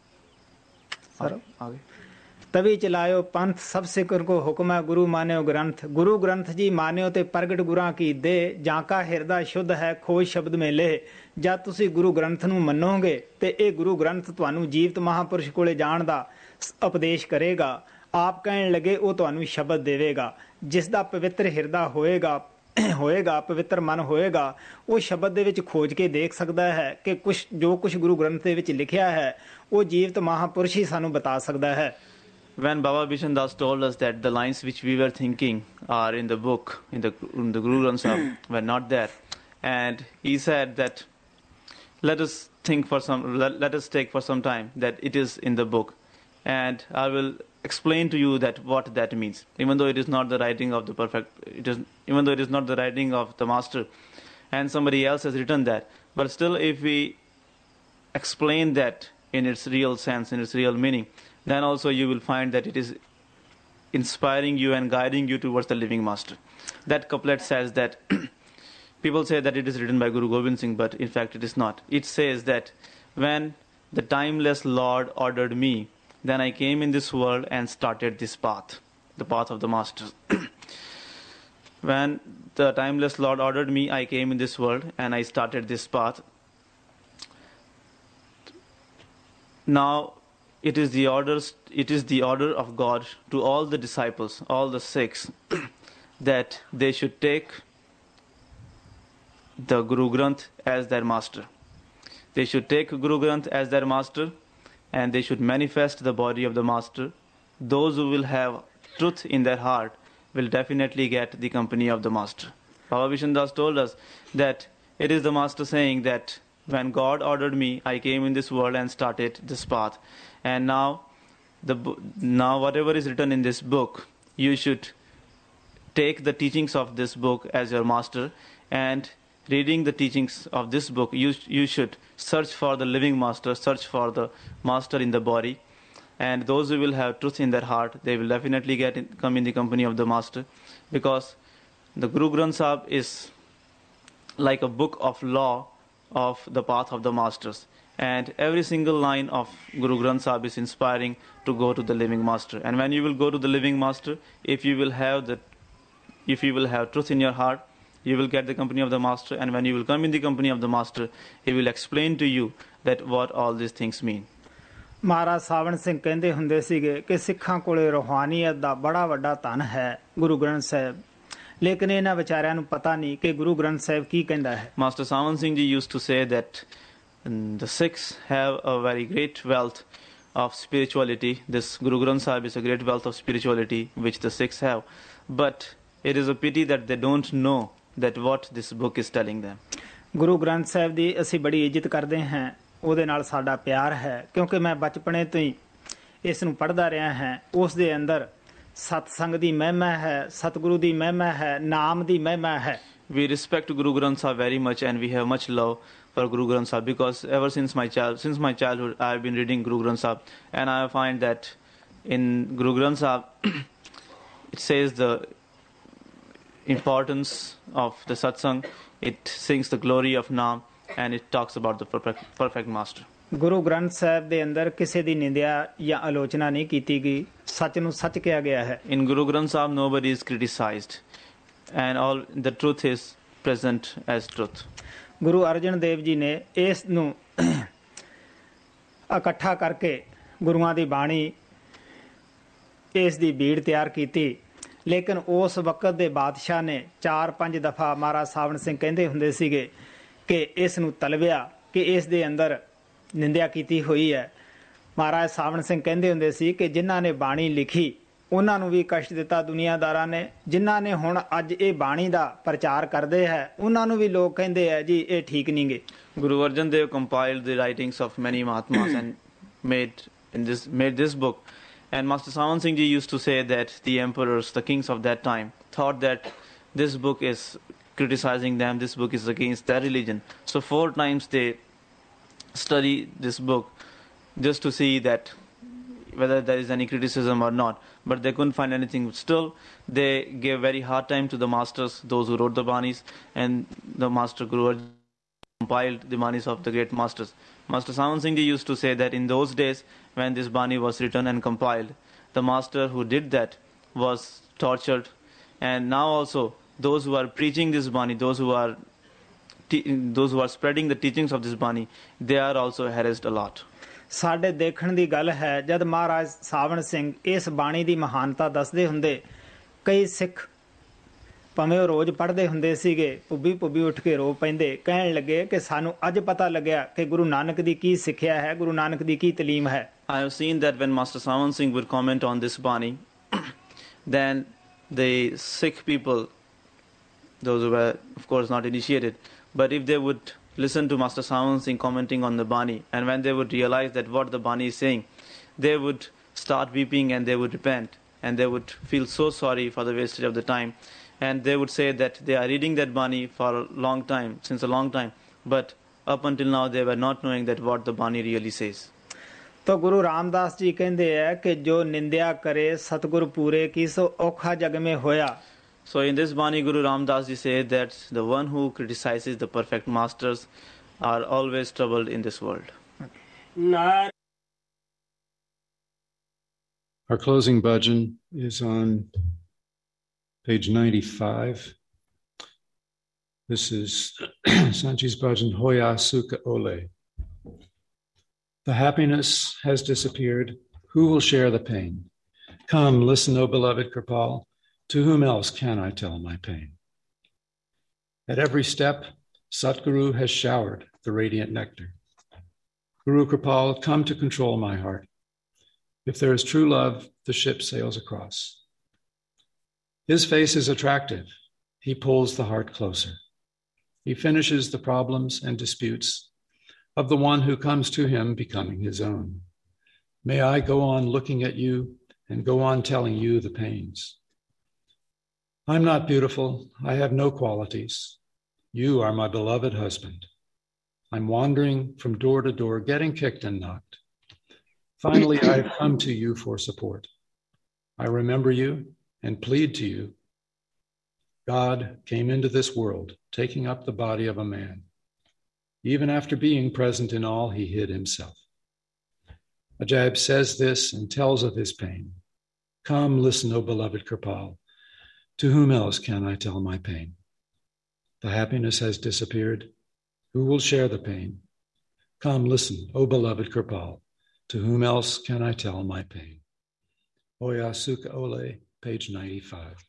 ਤਵੀ ਚਲਾਇਓ ਪੰਥ ਸਭ ਸਿੱਖਣ ਕੋ ਹੁਕਮ ਹੈ ਗੁਰੂ ਮਾਨਿਓ ਗ੍ਰੰਥ। ਗੁਰੂ ਗ੍ਰੰਥ ਜੀ ਮਾਨਿਓ ਤੇ ਪ੍ਰਗਟ ਗੁਰਾਂ ਕੀ ਦੇ, ਜਾਂ ਕਾ ਹਿਰਦਾ ਸ਼ੁੱਧ ਹੈ ਖੋਜ ਸ਼ਬਦ ਮੇ ਲੇ। ਜਦ ਤੁਸੀਂ ਗੁਰੂ ਗ੍ਰੰਥ ਨੂੰ ਮੰਨੋਗੇ ਤੇ ਇਹ ਗੁਰੂ ਗ੍ਰੰਥ ਤੁਹਾਨੂੰ ਜੀਵਤ ਮਹਾਂਪੁਰਸ਼ ਕੋਲੇ ਜਾਣ ਦਾ ਉਪਦੇਸ਼ ਕਰੇਗਾ। ਆਪ ਕਹਿਣ ਲੱਗੇ ਉਹ ਤੁਹਾਨੂੰ ਸ਼ਬਦ ਦੇਵੇਗਾ, ਜਿਸ ਦਾ ਪਵਿੱਤਰ ਹਿਰਦਾ ਹੋਏਗਾ ਹੋਏਗਾ, ਪਵਿੱਤਰ ਮਨ ਹੋਏਗਾ, ਉਹ ਸ਼ਬਦ ਦੇ ਵਿੱਚ ਖੋਜ ਕੇ ਦੇਖ ਸਕਦਾ ਹੈ ਕਿ ਜੋ ਕੁਝ ਗੁਰੂ ਗ੍ਰੰਥ ਦੇ ਵਿੱਚ ਲਿਖਿਆ ਹੈ ਉਹ ਜੀਵਤ ਮਹਾਂਪੁਰਸ਼ ਹੀ ਸਾਨੂੰ ਬਤਾ ਸਕਦਾ ਹੈ। When Baba Bishan Das told us that the lines which we were thinking are in the book, in the Guru Granth Sahib, were not there, and he said that let us take for some time that it is in the book, and I will explain to you that what that means. Even though it is not the writing of the even though it is not the writing of the master, and somebody else has written that, but still, if we explain that in its real sense, in its real meaning, then also you will find that it is inspiring you and guiding you towards the living master. That couplet says that people say that it is written by Guru Gobind Singh, but in fact it is not. It says that when the timeless Lord ordered me, then I came in this world and started this path, the path of the master. When the timeless Lord ordered me, I came in this world and I started this path. Now it is the order of God to all the disciples, all the Sikhs, that they should take the Guru Granth as their master. They should take Guru Granth as their master, and they should manifest the body of the master. Those who will have truth in their heart will definitely get the company of the master. Baba Bishan Das told us that it is the master saying that when God ordered me, I came in this world and started this path. And now whatever is written in this book, you should take the teachings of this book as your master, and reading the teachings of this book, you should search for the living master, search for the master in the body, and those who will have truth in their heart, they will definitely come in the company of the master, because the Guru Granth Sahib is like a book of law of the path of the masters, and every single line of Guru Granth Sahib is inspiring to go to the living master. And when you will go to the living master, if you will have truth in your heart, you will get the company of the master, and when you will come in the company of the master, he will explain to you that what all these things mean. ਮਹਾਰਾਜ ਸਾਵਣ ਸਿੰਘ ਕਹਿੰਦੇ ਹੁੰਦੇ ਸੀਗੇ ਕਿ ਸਿੱਖਾਂ ਕੋਲੇ ਰੂਹਾਨੀਅਤ ਦਾ ਬੜਾ ਵੱਡਾ ਧਨ ਹੈ ਗੁਰੂ ਗ੍ਰੰਥ ਸਾਹਿਬ, ਲੇਕਿਨ ਇਹਨਾਂ ਵਿਚਾਰਿਆਂ ਨੂੰ ਪਤਾ ਨਹੀਂ ਕਿ ਗੁਰੂ ਗ੍ਰੰਥ ਸਾਹਿਬ ਕੀ ਕਹਿੰਦਾ ਹੈ। Master Sawan Singh ji used to say that the Sikhs have a very great wealth of spirituality. This Guru Granth Sahib is a great wealth of spirituality which the Sikhs have, but it is a pity that they don't know that what this book is telling them. Guru Granth Sahib ਦੀ ਅਸੀਂ ਬੜੀ ਇੱਜ਼ਤ ਕਰਦੇ ਹਾਂ, ਉਹਦੇ ਨਾਲ ਸਾਡਾ ਪਿਆਰ ਹੈ, ਕਿਉਂਕਿ ਮੈਂ ਬਚਪਨੇ ਤੋਂ ਹੀ ਇਸ ਨੂੰ ਪੜ੍ਹਦਾ ਰਿਹਾ ਹਾਂ। ਉਸ ਦੇ ਅੰਦਰ ਸਤਸੰਗ ਦੀ ਮਹਿਮਾ ਹੈ, ਸਤਿਗੁਰੂ ਦੀ ਮਹਿਮਾ ਹੈ, ਨਾਮ ਦੀ ਮਹਿਮਾ ਹੈ। We respect Guru Granth Sahib very much, and we have much love for Guru Granth Sahib, because ever since my childhood I have been reading Guru Granth Sahib, and I find that in Guru Granth Sahib it says the importance of the satsang, it sings the glory of Naam, and it talks about the perfect master. Guru Granth Sahib ਦੇ ਅੰਦਰ ਕਿਸੇ ਦੀ ਨਿੰਦਿਆ ਜਾਂ ਆਲੋਚਨਾ ਨਹੀਂ ਕੀਤੀ ਗਈ, ਸੱਚ ਨੂੰ ਸੱਚ ਕਿਹਾ ਗਿਆ ਹੈ। In Guru Granth Sahib nobody is criticized, and all the truth is present as truth. Guru Arjan Dev ji ਨੇ ਇਸ ਨੂੰ ਇਕੱਠਾ ਕਰਕੇ ਗੁਰੂਆਂ ਦੀ ਬਾਣੀ, ਇਸ ਦੀ ਬੀੜ ਤਿਆਰ ਕੀਤੀ, ਲੇਕਿਨ ਉਸ ਵਕਤ ਦੇ ਬਾਦਸ਼ਾਹ ਨੇ 4-5 ਦਫਾ ਮਹਾਰਾਜ ਸਾਵਣ ਸਿੰਘ ਕਹਿੰਦੇ ਹੁੰਦੇ ਸੀਗੇ ਕਿ ਇਸ ਨੂੰ ਤਲਵਿਆ, ਕਿ ਇਸ ਦੇ ਅੰਦਰ ਨਿੰਦਿਆ ਕੀਤੀ ਹੋਈ ਹੈ। ਮਹਾਰਾਜ ਸਾਵਣ ਸਿੰਘ ਕਹਿੰਦੇ ਹੁੰਦੇ ਸੀ ਕਿ ਜਿਨ੍ਹਾਂ ਨੇ ਬਾਣੀ ਲਿਖੀ ਉਹਨਾਂ ਨੂੰ ਵੀ ਕਸ਼ਟ ਦਿੱਤਾ ਦੁਨੀਆਦਾਰਾਂ ਨੇ, ਜਿਨ੍ਹਾਂ ਨੇ ਹੁਣ ਅੱਜ ਇਹ ਬਾਣੀ ਦਾ ਪ੍ਰਚਾਰ ਕਰਦੇ ਹੈ ਉਹਨਾਂ ਨੂੰ ਵੀ ਲੋਕ ਕਹਿੰਦੇ ਹੈ ਜੀ ਇਹ ਠੀਕ ਨਹੀਂ ਗੇ। Guru Arjan Dev compiled the writings of many Mahatmas and made this book. And Master Sawan Singh ji used to say that the emperors, the kings of that time, thought that this book is criticizing them, this book is against their religion. So 4 times they study this book just to see that whether there is any criticism or not, but they couldn't find anything. Still, they gave very hard time to the masters, those who wrote the Banis, and the master Guru Arjan compiled the Banis of the great masters. Master Sawan Singh ji used to say that in those days when this Bani was written and compiled, the master who did that was tortured, and now also those who are preaching this Bani, those who are spreading the teachings of this Bani, they are also harassed a lot. ਸਾਡੇ ਦੇਖਣ ਦੀ ਗੱਲ ਹੈ, ਜਦ ਮਹਾਰਾਜ ਸਾਵਣ ਸਿੰਘ ਇਸ ਬਾਣੀ ਦੀ ਮਹਾਨਤਾ ਦੱਸਦੇ ਹੁੰਦੇ, ਕਈ ਸਿੱਖ ਭਾਵੇਂ ਉਹ ਰੋਜ਼ ਪੜ੍ਹਦੇ ਹੁੰਦੇ ਸੀਗੇ, ਪੁੱਬੀ ਉੱਠ ਕੇ ਰੋ ਪੈਂਦੇ, ਕਹਿਣ ਲੱਗੇ ਕਿ ਸਾਨੂੰ ਅੱਜ ਪਤਾ ਲੱਗਿਆ ਕਿ ਗੁਰੂ ਨਾਨਕ ਦੀ ਕੀ ਸਿੱਖਿਆ ਹੈ, ਗੁਰੂ ਨਾਨਕ ਦੀ ਕੀ ਤਾਲੀਮ ਹੈ। I have seen that when Master Sawan Singh would comment on this Bani, then the Sikh people, those who were of course not initiated, but if they would listen to Master Sawan Singh commenting on the Bani, and when they would realize that what the Bani is saying, they would start weeping and they would repent, and they would feel so sorry for the wastage of the time, and they would say that they are reading that Bani for a long time, since a long time, but up until now they were not knowing that what the Bani really says. तो गुरु रामदास जी कहते हैं कि जो निंदिया करे सतगुरु पूरे की सो औखा जग में होया. So in this Bani, Guru Ramdas ji said that the one who criticizes the perfect masters are always troubled in this world. Our closing bhajan is on page 95. This is Sanchi's bhajan, Hoya Sukha Ole. The happiness has disappeared. Who will share the pain? Come, listen, O beloved Kripal. To whom else can I tell my pain? At every step, Satguru has showered the radiant nectar. Guru Kripal, come to control my heart. If there is true love, the ship sails across. His face is attractive. He pulls the heart closer. He finishes the problems and disputes of the one who comes to him becoming his own. May I go on looking at you and go on telling you the pains. I'm not beautiful. I have no qualities. You are my beloved husband. I'm wandering from door to door, getting kicked and knocked. Finally, I've come to you for support. I remember you and plead to you. God came into this world, taking up the body of a man. Even after being present in all, he hid himself. Ajaib says this and tells of his pain. Come, listen, O beloved Kripal. To whom else can I tell my pain? The happiness has disappeared. Who will share the pain? Come, listen, O beloved Kripal. To whom else can I tell my pain? Hoya Sukha Ole, page 95.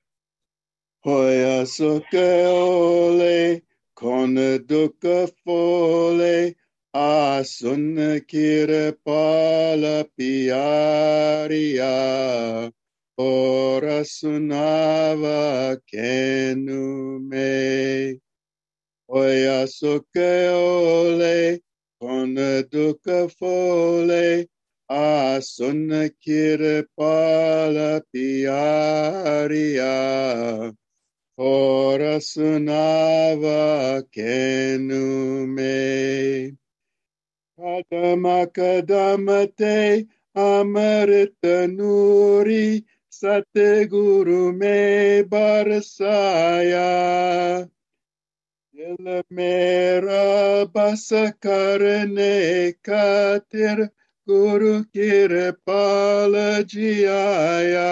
Hoya Sukha Ole, Kon dukkha fole, asun kirpala piariya, ora sunava kenu me. Hoya Sukha Ole, Kon dukkha fole, asun kirpala piariya, ora sunava kenu me. Kadama kadamate amrita nuri Satguru me barsaya. Dil mera bas karne katir Guru kirpal jiaya.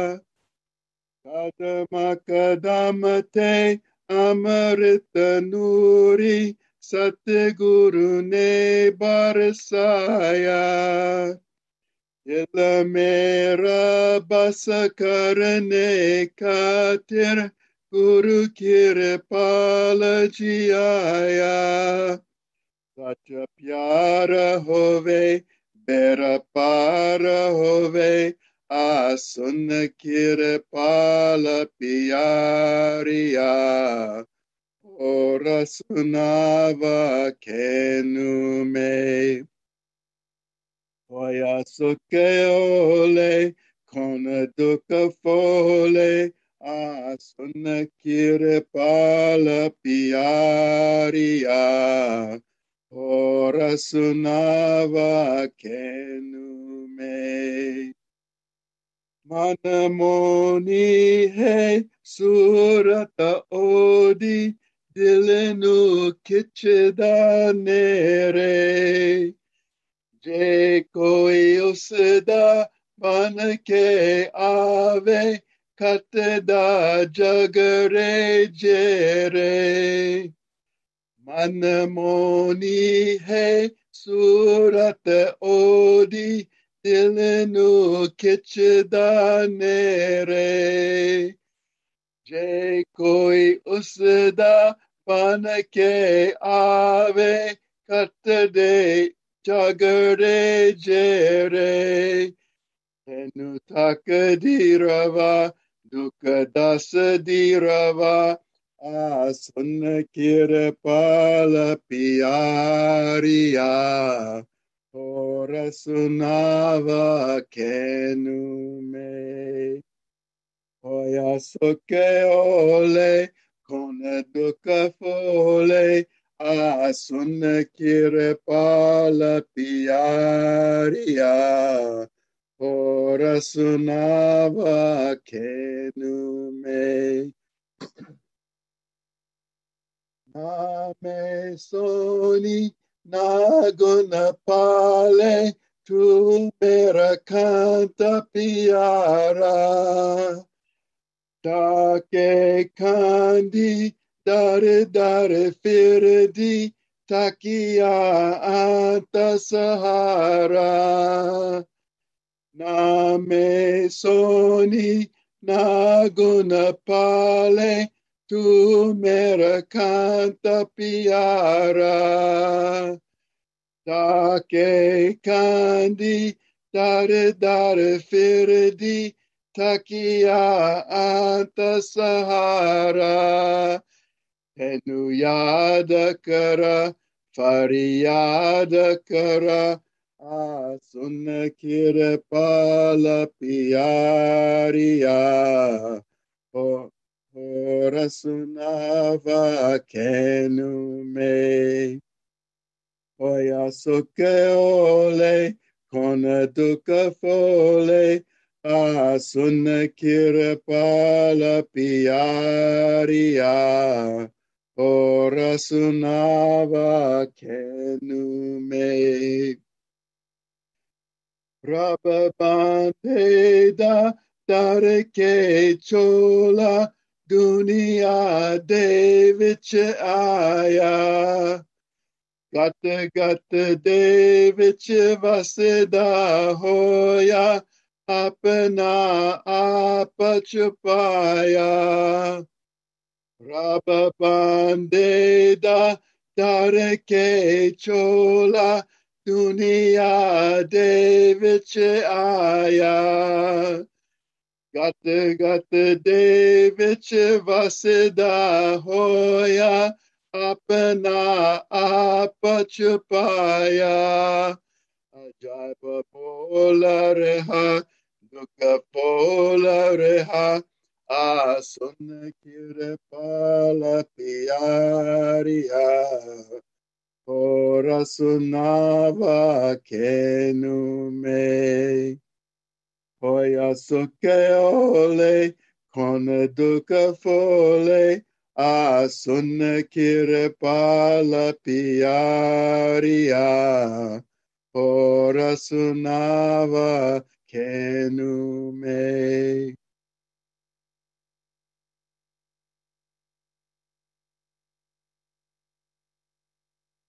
Kadama kadamate amrita nuri Satguru ne barsaya. Dil mera bas karne katir Guru kirpal jiaya. Sacha pyara hove, bera para hove, asun kirpala piariya, ora sunava kenu me. Hoya Sukha Ole, Kon dukkha fole, asun kirpala piariya, ora sunava kenu me. Manamoni hai surata odi, dilenu kichda nere. Je koi usda ban ke ave, katda jagare jere. Manamoni hai surat odi, dilenu kichda nere. जे कोई उसदा बन के आवे cut दे झगड़े जेरे तेनु तक दी रवा दुख दस दी रवा आसन किरपाल पियारिया और सुनावा केनु में Oya soke ole con duca fole asun kire pala piaria ora sunava kenume name soni naguna pale tu mera canta piara Take kandi dare firdi takia anta sahara name soni naguna pale tu mera canta piara take kandi dare firdi Takia anta sahara Tenu yada kara Fariyada kara Asun kire pala piaria Ora sunava kenu me Oya soke ole Kona duka fole Asun kirpala piaria ora sunava kenume Rababandeda dareke chola dunia deviche aya Gata deviche vaseda hoya Apna apachupaya Rababandeda dareke chola dunia deviche aya Gata deviche vaseda hoya apna apachupaya Ajaiba pola reha Duka pola reha asun kire pala piaria ora sunava kenume Hoya suke ole con duka fole asun kire pala piaria ora sunava kenume